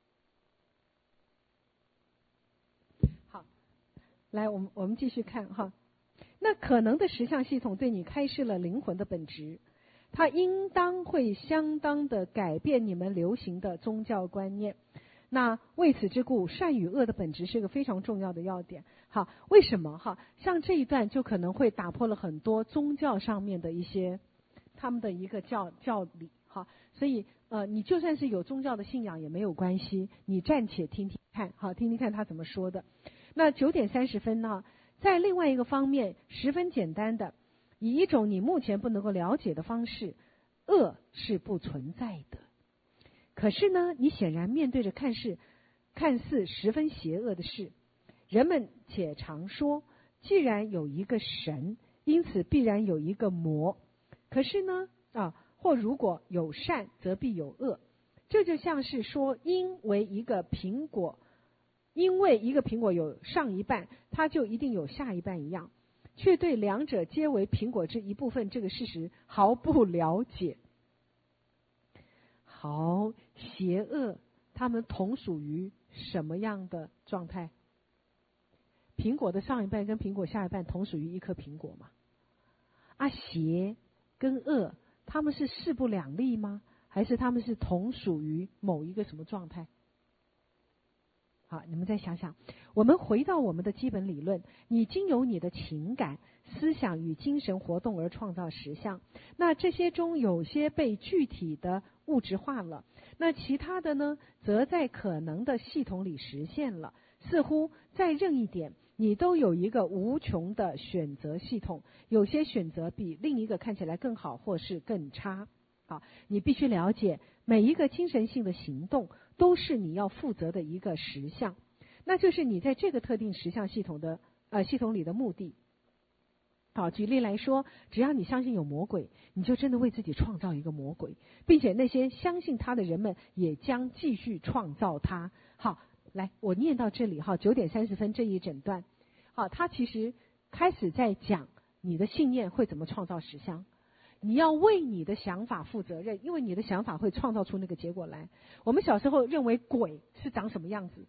好，来，我们我们继续看哈。那可能的实相系统对你开示了灵魂的本质，它应当会相当的改变你们流行的宗教观念。那为此之故，善与恶的本质是一个非常重要的要点。好，为什么哈？像这一段就可能会打破了很多宗教上面的一些他们的一个教教理哈。所以呃，你就算是有宗教的信仰也没有关系，你暂且听听看，好，听听看他怎么说的。那九点三十分呢，在另外一个方面十分简单的，以一种你目前不能够了解的方式，恶是不存在的。可是呢，你显然面对着看似看似十分邪恶的事。人们且常说，既然有一个神，因此必然有一个魔。可是呢，啊，或如果有善，则必有恶。这就像是说，因为一个苹果，因为一个苹果有上一半，它就一定有下一半一样，却对两者皆为苹果之一部分这个事实毫不了解。好，邪恶，它们同属于什么样的状态？苹果的上一半跟苹果下一半同属于一颗苹果吗？啊，邪跟恶，它们是势不两立吗？还是它们是同属于某一个什么状态？好，你们再想想。我们回到我们的基本理论，你经由你的情感、思想与精神活动而创造实相。那这些中有些被具体的物质化了，那其他的呢，则在可能的系统里实现了。似乎在任一点，你都有一个无穷的选择系统，有些选择比另一个看起来更好，或是更差。好，你必须了解，每一个精神性的行动都是你要负责的一个实相，那就是你在这个特定实相系统的呃系统里的目的。好，举例来说，只要你相信有魔鬼，你就真的为自己创造一个魔鬼，并且那些相信他的人们也将继续创造他。好，来，我念到这里哈，九点三十分这一整段，好，他其实开始在讲你的信念会怎么创造实相。你要为你的想法负责任，因为你的想法会创造出那个结果来。我们小时候认为鬼是长什么样子？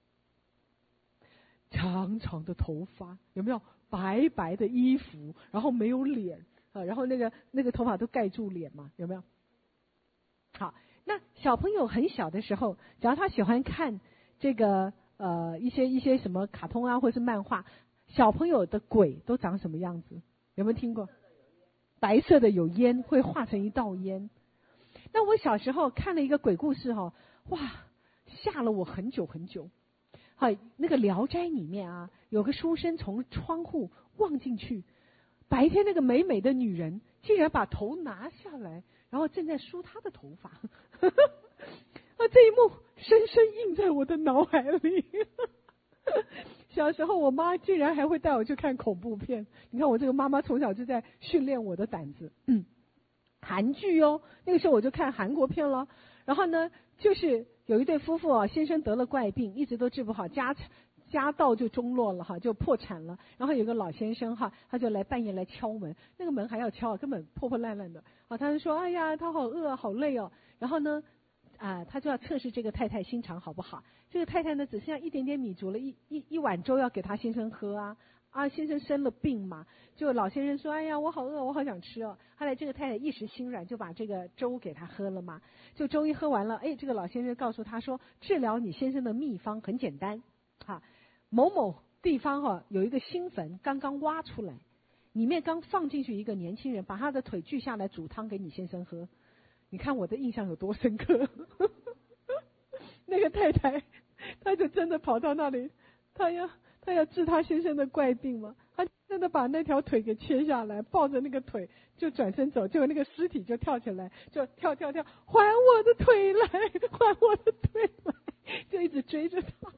长长的头发，有没有？白白的衣服，然后没有脸啊，然后那个那个头发都盖住脸嘛，有没有？好，那小朋友很小的时候，只要他喜欢看这个呃一些一些什么卡通啊，或是漫画，小朋友的鬼都长什么样子？有没有听过？白色的有烟，会化成一道烟。那我小时候看了一个鬼故事哈，哇，吓了我很久很久。好，那个《聊斋》里面啊，有个书生从窗户望进去，白天那个美美的女人竟然把头拿下来，然后正在梳她的头发。啊，这一幕深深印在我的脑海里。 小时候我妈竟然还会带我去看恐怖片，你看我这个妈妈从小就在训练我的胆子。嗯，韩剧哦，那个时候我就看韩国片了。然后呢，就是有一对夫妇啊，先生得了怪病，一直都治不好，家家道就中落了哈，就破产了。然后有个老先生哈，他就来半夜来敲门，那个门还要敲，根本破破烂烂的。啊，他就说：“哎呀，他好饿，好累哦。”然后呢，啊，他就要测试这个太太心肠好不好。这个太太呢，只剩下一点点米，煮了一一一碗粥要给他先生喝啊。啊，先生生了病嘛，就老先生说：“哎呀，我好饿，我好想吃哦。”后来这个太太一时心软，就把这个粥给他喝了嘛。就粥一喝完了，哎，这个老先生告诉他说：“治疗你先生的秘方很简单，哈，某某地方哈有一个新坟刚刚挖出来，里面刚放进去一个年轻人，把他的腿锯下来煮汤给你先生喝。”你看我的印象有多深刻。那个太太，她就真的跑到那里，她要她要治她先生的怪病嘛，她真的把那条腿给切下来，抱着那个腿就转身走，结果那个尸体就跳起来，就跳跳跳，还我的腿来，还我的腿来，就一直追着他。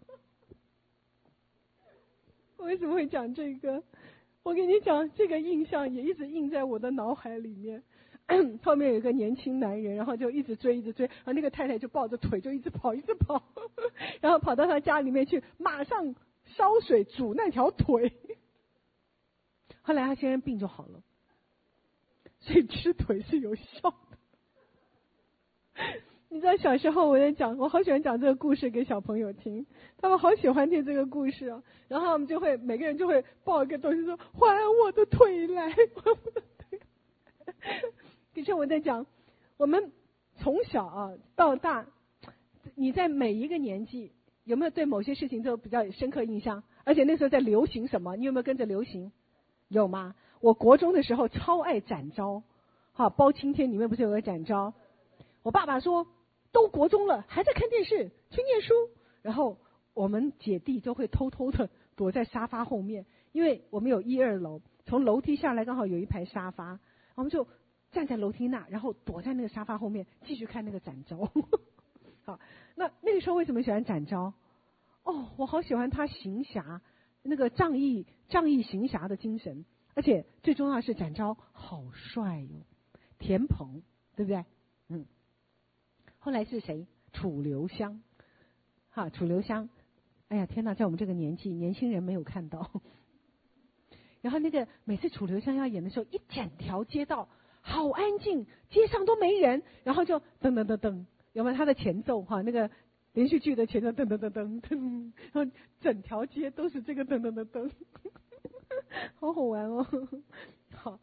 我为什么会讲这个？我跟你讲，这个印象也一直印在我的脑海里面。后面有一个年轻男人，然后就一直追一直追，然后那个太太就抱着腿就一直跑一直跑，然后跑到他家里面去，马上烧水煮那条腿。后来他先生病就好了，所以吃腿是有效的。你知道小时候我在讲，我好喜欢讲这个故事给小朋友听，他们好喜欢听这个故事哦。然后我们就会每个人就会抱一个东西说：“还我的腿来，还我的腿来。”其实我在讲，我们从小啊到大，你在每一个年纪有没有对某些事情都比较深刻印象？而且那时候在流行什么？你有没有跟着流行？有吗？我国中的时候超爱展昭，好，包青天里面不是有个展昭？我爸爸说，都国中了还在看电视，去念书。然后我们姐弟就会偷偷的躲在沙发后面，因为我们有一二楼，从楼梯下来刚好有一排沙发，我们就站在楼梯那，然后躲在那个沙发后面继续看那个展昭。好，那那个时候为什么喜欢展昭？哦，我好喜欢他行侠，那个仗义仗义行侠的精神，而且最重要的是展昭好帅哟，田鹏，对不对？嗯。后来是谁？楚留香，哈，楚留香。哎呀，天哪，在我们这个年纪，年轻人没有看到。然后那个每次楚留香要演的时候，一整条街道好安静，街上都没人，然后就噔噔噔噔，有没有他的前奏哈？那个连续剧的前奏噔噔噔噔噔，然后整条街都是这个噔噔噔噔，好好玩哦。好，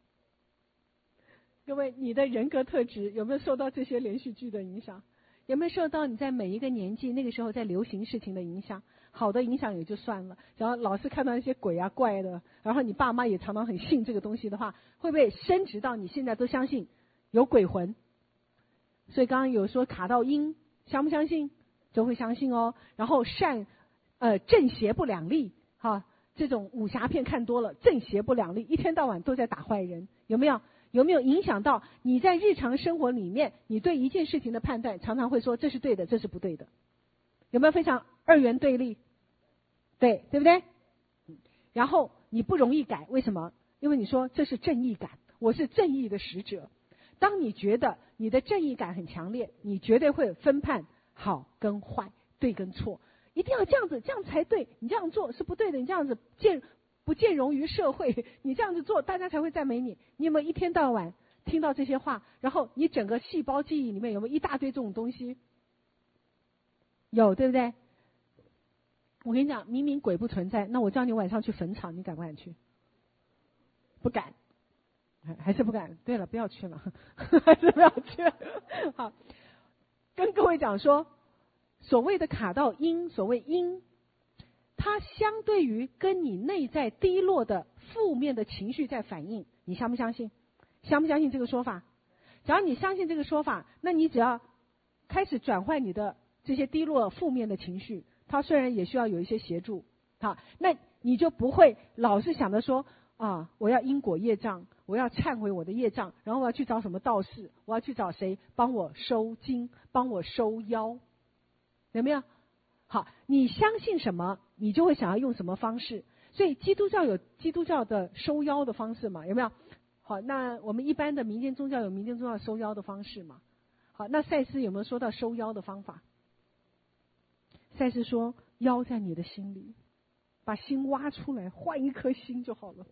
各位，你的人格特质有没有受到这些连续剧的影响？有没有受到你在每一个年纪那个时候在流行事情的影响？好的影响也就算了，然后老是看到一些鬼啊怪的，然后你爸妈也常常很信这个东西的话，会不会升值到你现在都相信有鬼魂？所以刚刚有说卡到阴，相不相信？就会相信哦。然后善呃正邪不两立，哈，这种武侠片看多了，正邪不两立，一天到晚都在打坏人，有没有？有没有影响到你在日常生活里面，你对一件事情的判断，常常会说这是对的，这是不对的？有没有非常二元对立？对，对不对？然后你不容易改，为什么？因为你说这是正义感，我是正义的使者。当你觉得你的正义感很强烈，你绝对会分判好跟坏，对跟错，一定要这样子，这样才对。你这样做是不对的，你这样子见不见容于社会，你这样子做，大家才会赞美你。你有没有一天到晚听到这些话？然后你整个细胞记忆里面有没有一大堆这种东西？有，对不对？我跟你讲，明明鬼不存在，那我叫你晚上去坟场，你敢不敢去？不敢，还是不敢。对了，不要去了，还是不要去。好，跟各位讲说，所谓的卡到阴，所谓阴，它相对于跟你内在低落的负面的情绪在反应，你相不相信？相不相信这个说法？只要你相信这个说法，那你只要开始转换你的这些低落负面的情绪，它虽然也需要有一些协助，好，那你就不会老是想着说啊，我要因果业障，我要忏悔我的业障，然后我要去找什么道士，我要去找谁帮我收经，帮我收妖，有没有？ 好，你相信什么，你就会想要用什么方式。所以基督教有基督教的收妖的方式嘛？有没有？好，那我们一般的民间宗教有民间宗教收妖的方式嘛？好，那赛斯有没有说到收妖的方法？赛斯说，妖在你的心里，把心挖出来，换一颗心就好了。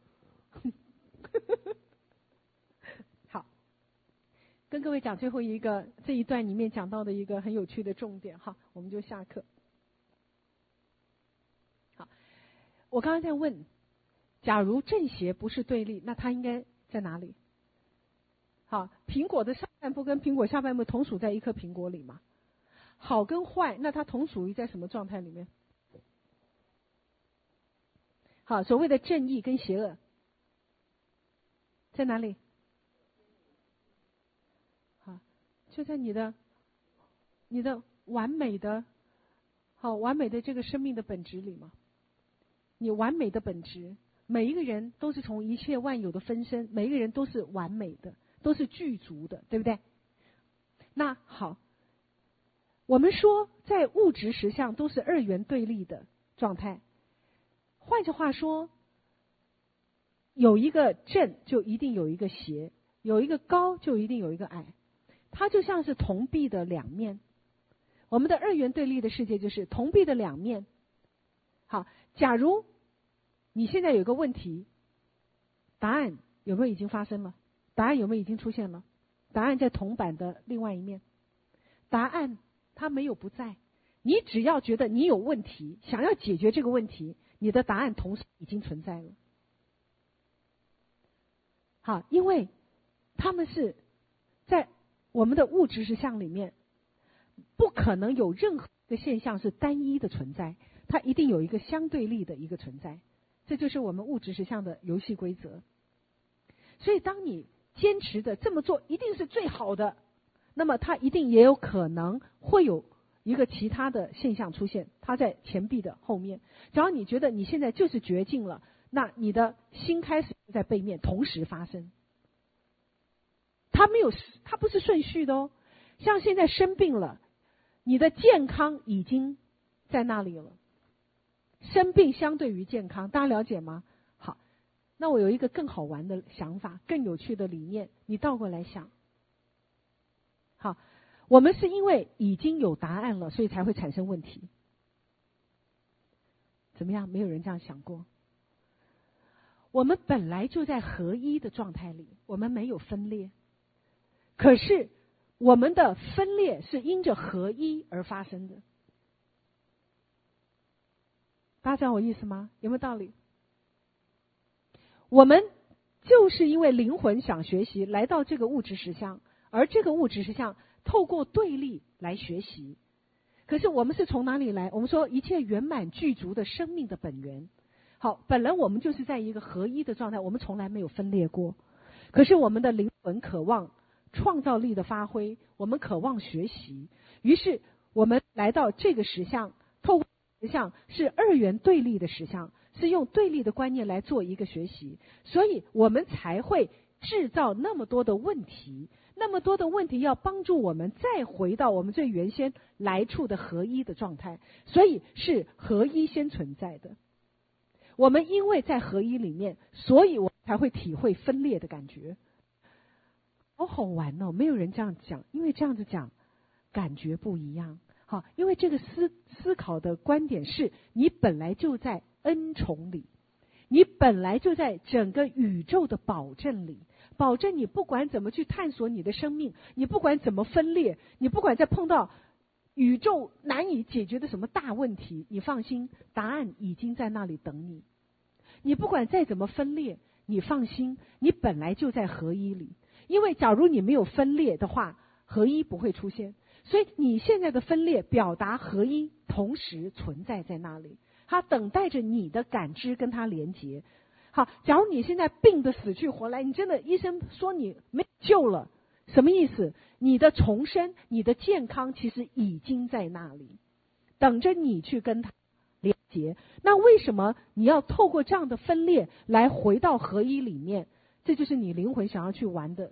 好，跟各位讲最后一个这一段里面讲到的一个很有趣的重点哈，我们就下课。好，我刚刚在问，假如正邪不是对立，那它应该在哪里？好，苹果的上半部跟苹果下半部同属在一颗苹果里嘛？好跟坏，那它同属于在什么状态里面？好，所谓的正义跟邪恶在哪里？好，就在你的你的完美的好完美的这个生命的本质里嘛。你完美的本质，每一个人都是从一切万有的分身，每一个人都是完美的，都是具足的，对不对？那好，我们说在物质实相都是二元对立的状态，换句话说，有一个正就一定有一个邪，有一个高就一定有一个矮，它就像是铜币的两面。我们的二元对立的世界就是铜币的两面。好，假如你现在有个问题，答案有没有已经发生了？答案有没有已经出现了？答案在铜板的另外一面。答案它没有不在，你只要觉得你有问题，想要解决这个问题，你的答案同时已经存在了。好，因为他们是在我们的物质实相里面，不可能有任何的现象是单一的存在，它一定有一个相对立的一个存在，这就是我们物质实相的游戏规则。所以当你坚持的这么做一定是最好的，那么它一定也有可能会有一个其他的现象出现，它在钱币的后面。只要你觉得你现在就是绝境了，那你的心开始在背面同时发生。它没有，它不是顺序的哦。像现在生病了，你的健康已经在那里了。生病相对于健康，大家了解吗？好，那我有一个更好玩的想法，更有趣的理念，你倒过来想。好，我们是因为已经有答案了，所以才会产生问题。怎么样？没有人这样想过？我们本来就在合一的状态里，我们没有分裂。可是我们的分裂是因着合一而发生的。大家知道我意思吗？有没有道理？我们就是因为灵魂想学习，来到这个物质实相，而这个物质实相透过对立来学习。可是我们是从哪里来？我们说一切圆满具足的生命的本源。好，本来我们就是在一个合一的状态，我们从来没有分裂过。可是我们的灵魂渴望创造力的发挥，我们渴望学习，于是我们来到这个实相，透过实相是二元对立的实相，是用对立的观念来做一个学习，所以我们才会制造那么多的问题，那么多的问题要帮助我们再回到我们最原先来处的合一的状态，所以是合一先存在的。我们因为在合一里面，所以我们才会体会分裂的感觉。好好玩哦，没有人这样讲，因为这样子讲感觉不一样。好，因为这个思思考的观点是你本来就在恩宠里，你本来就在整个宇宙的保证里，保证你不管怎么去探索你的生命，你不管怎么分裂，你不管再碰到宇宙难以解决的什么大问题，你放心，答案已经在那里等你。你不管再怎么分裂，你放心，你本来就在合一里。因为假如你没有分裂的话，合一不会出现。所以你现在的分裂表达合一同时存在在那里，它等待着你的感知跟它连结。好，假如你现在病得死去活来，你真的医生说你没救了，什么意思？你的重生，你的健康其实已经在那里，等着你去跟它连结。那为什么你要透过这样的分裂来回到合一里面？这就是你灵魂想要去玩的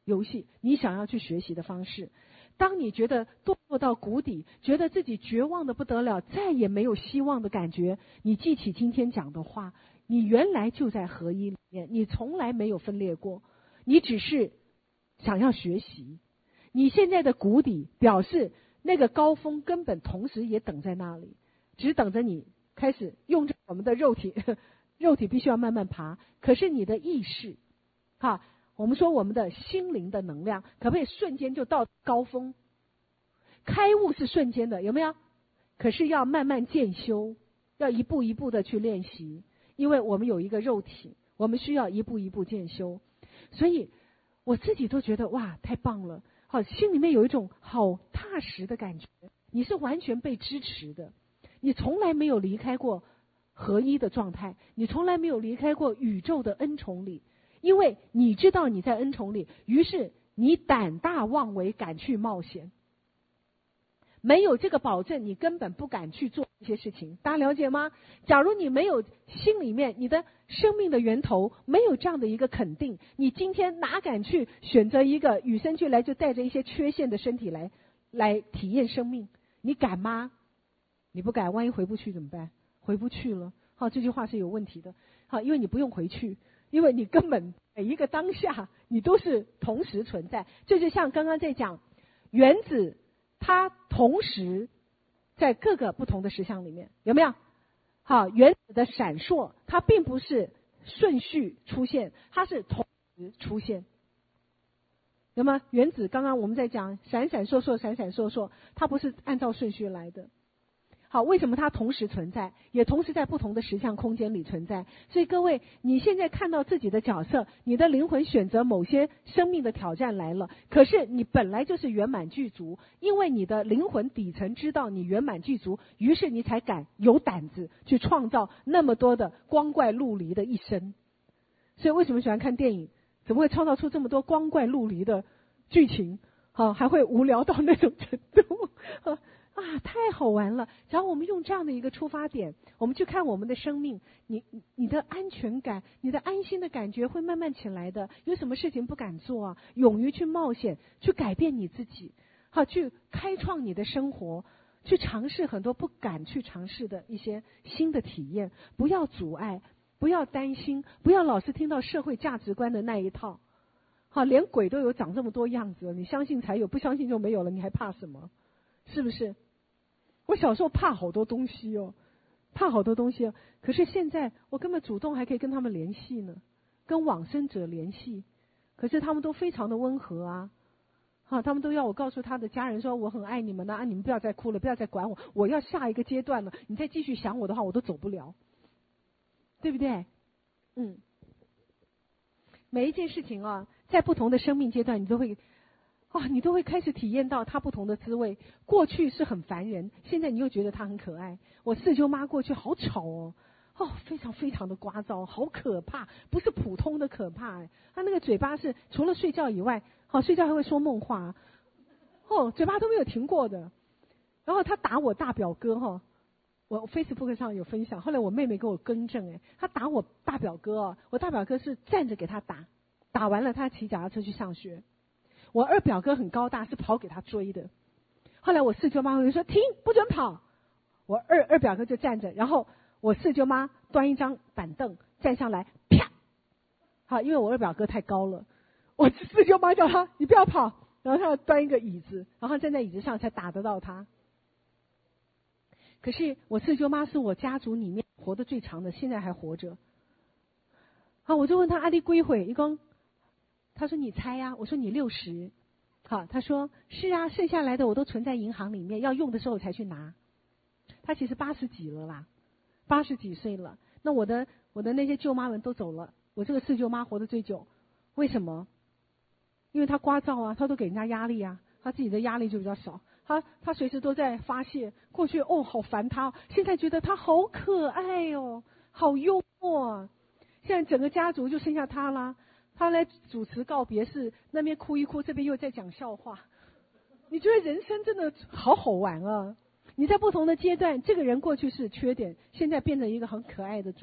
游戏，你想要去学习的方式。当你觉得堕落到谷底，觉得自己绝望的不得了，再也没有希望的感觉，你记起今天讲的话，你原来就在合一里面，你从来没有分裂过，你只是想要学习。你现在的谷底表示那个高峰根本同时也等在那里，只等着你开始用着我们的肉体，肉体必须要慢慢爬，可是你的意识，哈。我们说我们的心灵的能量可不可以瞬间就到高峰？开悟是瞬间的，有没有？可是要慢慢渐修，要一步一步的去练习，因为我们有一个肉体，我们需要一步一步渐修。所以我自己都觉得哇，太棒了！好，心里面有一种好踏实的感觉，你是完全被支持的，你从来没有离开过合一的状态，你从来没有离开过宇宙的恩宠里。因为你知道你在恩宠里，于是你胆大妄为，敢去冒险。没有这个保证，你根本不敢去做这些事情。大家了解吗？假如你没有心里面你的生命的源头没有这样的一个肯定，你今天哪敢去选择一个与生俱来就带着一些缺陷的身体来来体验生命？你敢吗？你不敢，万一回不去怎么办？回不去了。好，这句话是有问题的。好，因为你不用回去。因为你根本每一个当下你都是同时存在，这就像刚刚在讲原子，它同时在各个不同的实相里面，有没有？好，原子的闪烁它并不是顺序出现，它是同时出现。那么原子刚刚我们在讲闪闪烁烁闪闪烁烁，它不是按照顺序来的。好，为什么它同时存在，也同时在不同的实相空间里存在？所以各位，你现在看到自己的角色，你的灵魂选择某些生命的挑战来了，可是你本来就是圆满具足，因为你的灵魂底层知道你圆满具足，于是你才敢有胆子去创造那么多的光怪陆离的一生。所以为什么喜欢看电影？怎么会创造出这么多光怪陆离的剧情？好，还会无聊到那种程度？啊，太好玩了！只要我们用这样的一个出发点，我们去看我们的生命，你你的安全感，你的安心的感觉会慢慢起来的。有什么事情不敢做啊？勇于去冒险，去改变你自己，好，去开创你的生活，去尝试很多不敢去尝试的一些新的体验。不要阻碍，不要担心，不要老是听到社会价值观的那一套。好，连鬼都有长这么多样子，你相信才有，不相信就没有了，你还怕什么？是不是？我小时候怕好多东西哦，怕好多东西哦。可是现在我根本主动还可以跟他们联系呢，跟往生者联系。可是他们都非常的温和啊，啊，他们都要我告诉他的家人说我很爱你们呢，啊，你们不要再哭了，不要再管我，我要下一个阶段了。你再继续想我的话，我都走不了，对不对？嗯，每一件事情啊，在不同的生命阶段，你都会。啊，你都会开始体验到它不同的滋味。过去是很烦人，现在你又觉得它很可爱。我四舅妈过去好吵哦，哦，非常非常的聒噪，好可怕，不是普通的可怕哎。她那个嘴巴是除了睡觉以外，好、哦、睡觉还会说梦话，哦，嘴巴都没有停过的。然后她打我大表哥哈、哦，我 Facebook 上有分享，后来我妹妹给我更正哎，她打我大表哥哦，我大表哥是站着给他打，打完了他骑脚踏车去上学。我二表哥很高大，是跑给他追的。后来我四舅妈就说停，不准跑。我二二表哥就站着，然后我四舅妈端一张板凳站上来，啪！好，因为我二表哥太高了，我四舅妈叫他你不要跑，然后他要端一个椅子，然后站在椅子上才打得到他。可是我四舅妈是我家族里面活得最长的，现在还活着。好，我就问他阿弟归回一公。他说你猜呀、啊，我说你六十，好，他说是啊，剩下来的我都存在银行里面，要用的时候才去拿。他其实八十几了啦，八十几岁了。那我的我的那些舅妈们都走了，我这个四舅妈活得最久，为什么？因为他聒噪啊，他都给人家压力啊，他自己的压力就比较少，他他随时都在发泄。过去哦好烦他，现在觉得他好可爱哦，好幽默。现在整个家族就剩下他啦。他来主持告别式，那边哭一哭，这边又在讲笑话。你觉得人生真的好好玩啊！你在不同的阶段，这个人过去是缺点，现在变成一个很可爱的种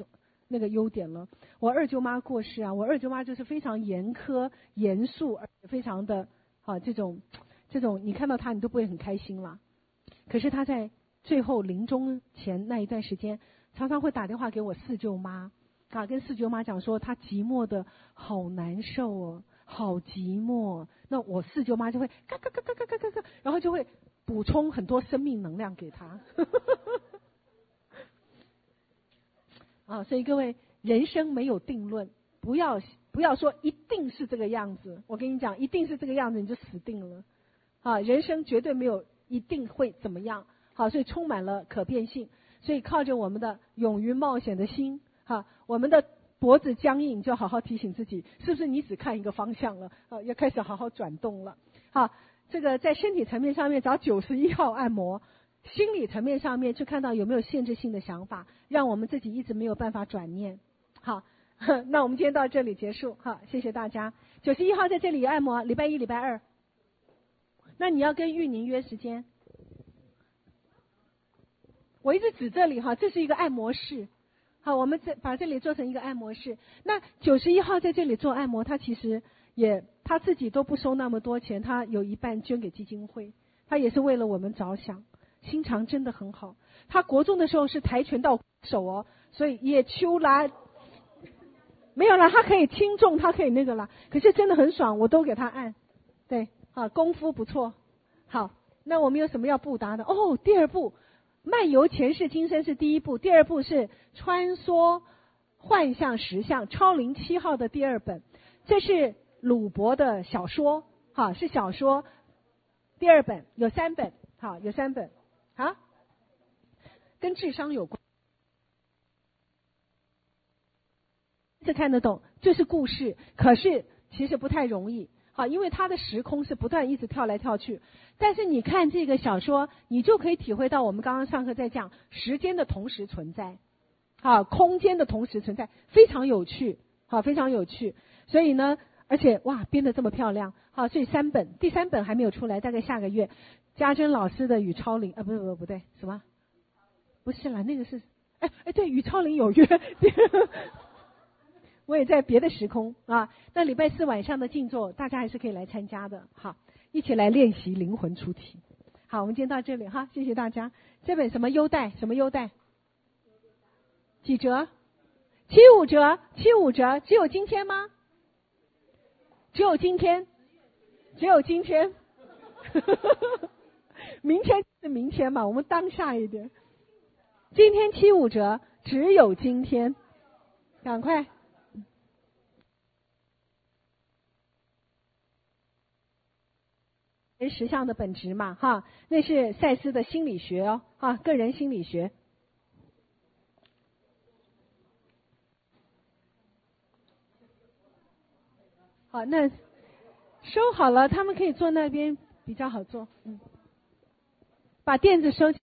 那个优点了。我二舅妈过世啊，我二舅妈就是非常严苛、严肃，而且非常的啊这种这种，你看到她你都不会很开心啦。可是她在最后临终前那一段时间，常常会打电话给我四舅妈啊，跟四舅妈讲说她寂寞的好难受哦，好寂寞。那我四舅妈就会嘎嘎嘎嘎嘎嘎嘎嘎，然后就会补充很多生命能量给她。啊，所以各位，人生没有定论，不要不要说一定是这个样子。我跟你讲，一定是这个样子你就死定了。啊，人生绝对没有一定会怎么样。好，所以充满了可变性。所以靠着我们的勇于冒险的心，哈，我们的脖子僵硬，就好好提醒自己，是不是你只看一个方向了？啊，要开始好好转动了。好，这个在身体层面上面找九十一号按摩。心理层面上面去看到有没有限制性的想法，让我们自己一直没有办法转念。好，那我们今天到这里结束。好，谢谢大家。九十一号在这里按摩，礼拜一、礼拜二。那你要跟玉宁约时间。我一直指这里哈，这是一个按摩室。好，我们这把这里做成一个按摩室。那九十一号在这里做按摩，他其实也他自己都不收那么多钱，他有一半捐给基金会，他也是为了我们着想。心肠真的很好。他国中的时候是跆拳道手哦，所以也秋啦，没有啦，他可以轻重，他可以那个啦。可是真的很爽，我都给他按。对，啊，功夫不错。好，那我们有什么要布达的？哦，第二步，漫游前世今生是第一步，第二步是穿梭幻象实相超灵七号的第二本，这是鲁伯的小说，好，是小说第二本，有三本，好，有三本。啊，跟智商有关，这看得懂，这是故事，可是其实不太容易。好，因为它的时空是不断一直跳来跳去，但是你看这个小说，你就可以体会到我们刚刚上课在讲时间的同时存在，好，空间的同时存在，非常有趣，好，非常有趣。所以呢，而且哇，编得这么漂亮，好，所以三本，第三本还没有出来，大概下个月。家珍老师的与超灵啊，不不不对，什么？不是啦，那个是，哎哎，对，与超灵有约。我也在别的时空啊。那礼拜四晚上的静坐，大家还是可以来参加的。好，一起来练习灵魂出体。好，我们今天到这里哈，谢谢大家。这本什么优待？什么优待？几折？七五折，七五折，只有今天吗？只有今天，只有今天。明天是明天嘛，我们当下一点。今天七五折，只有今天，赶快。实相的本质嘛，哈，那是赛斯的心理学哦，哈，个人心理学。好，那收好了，他们可以坐那边比较好坐，嗯，把垫子收起。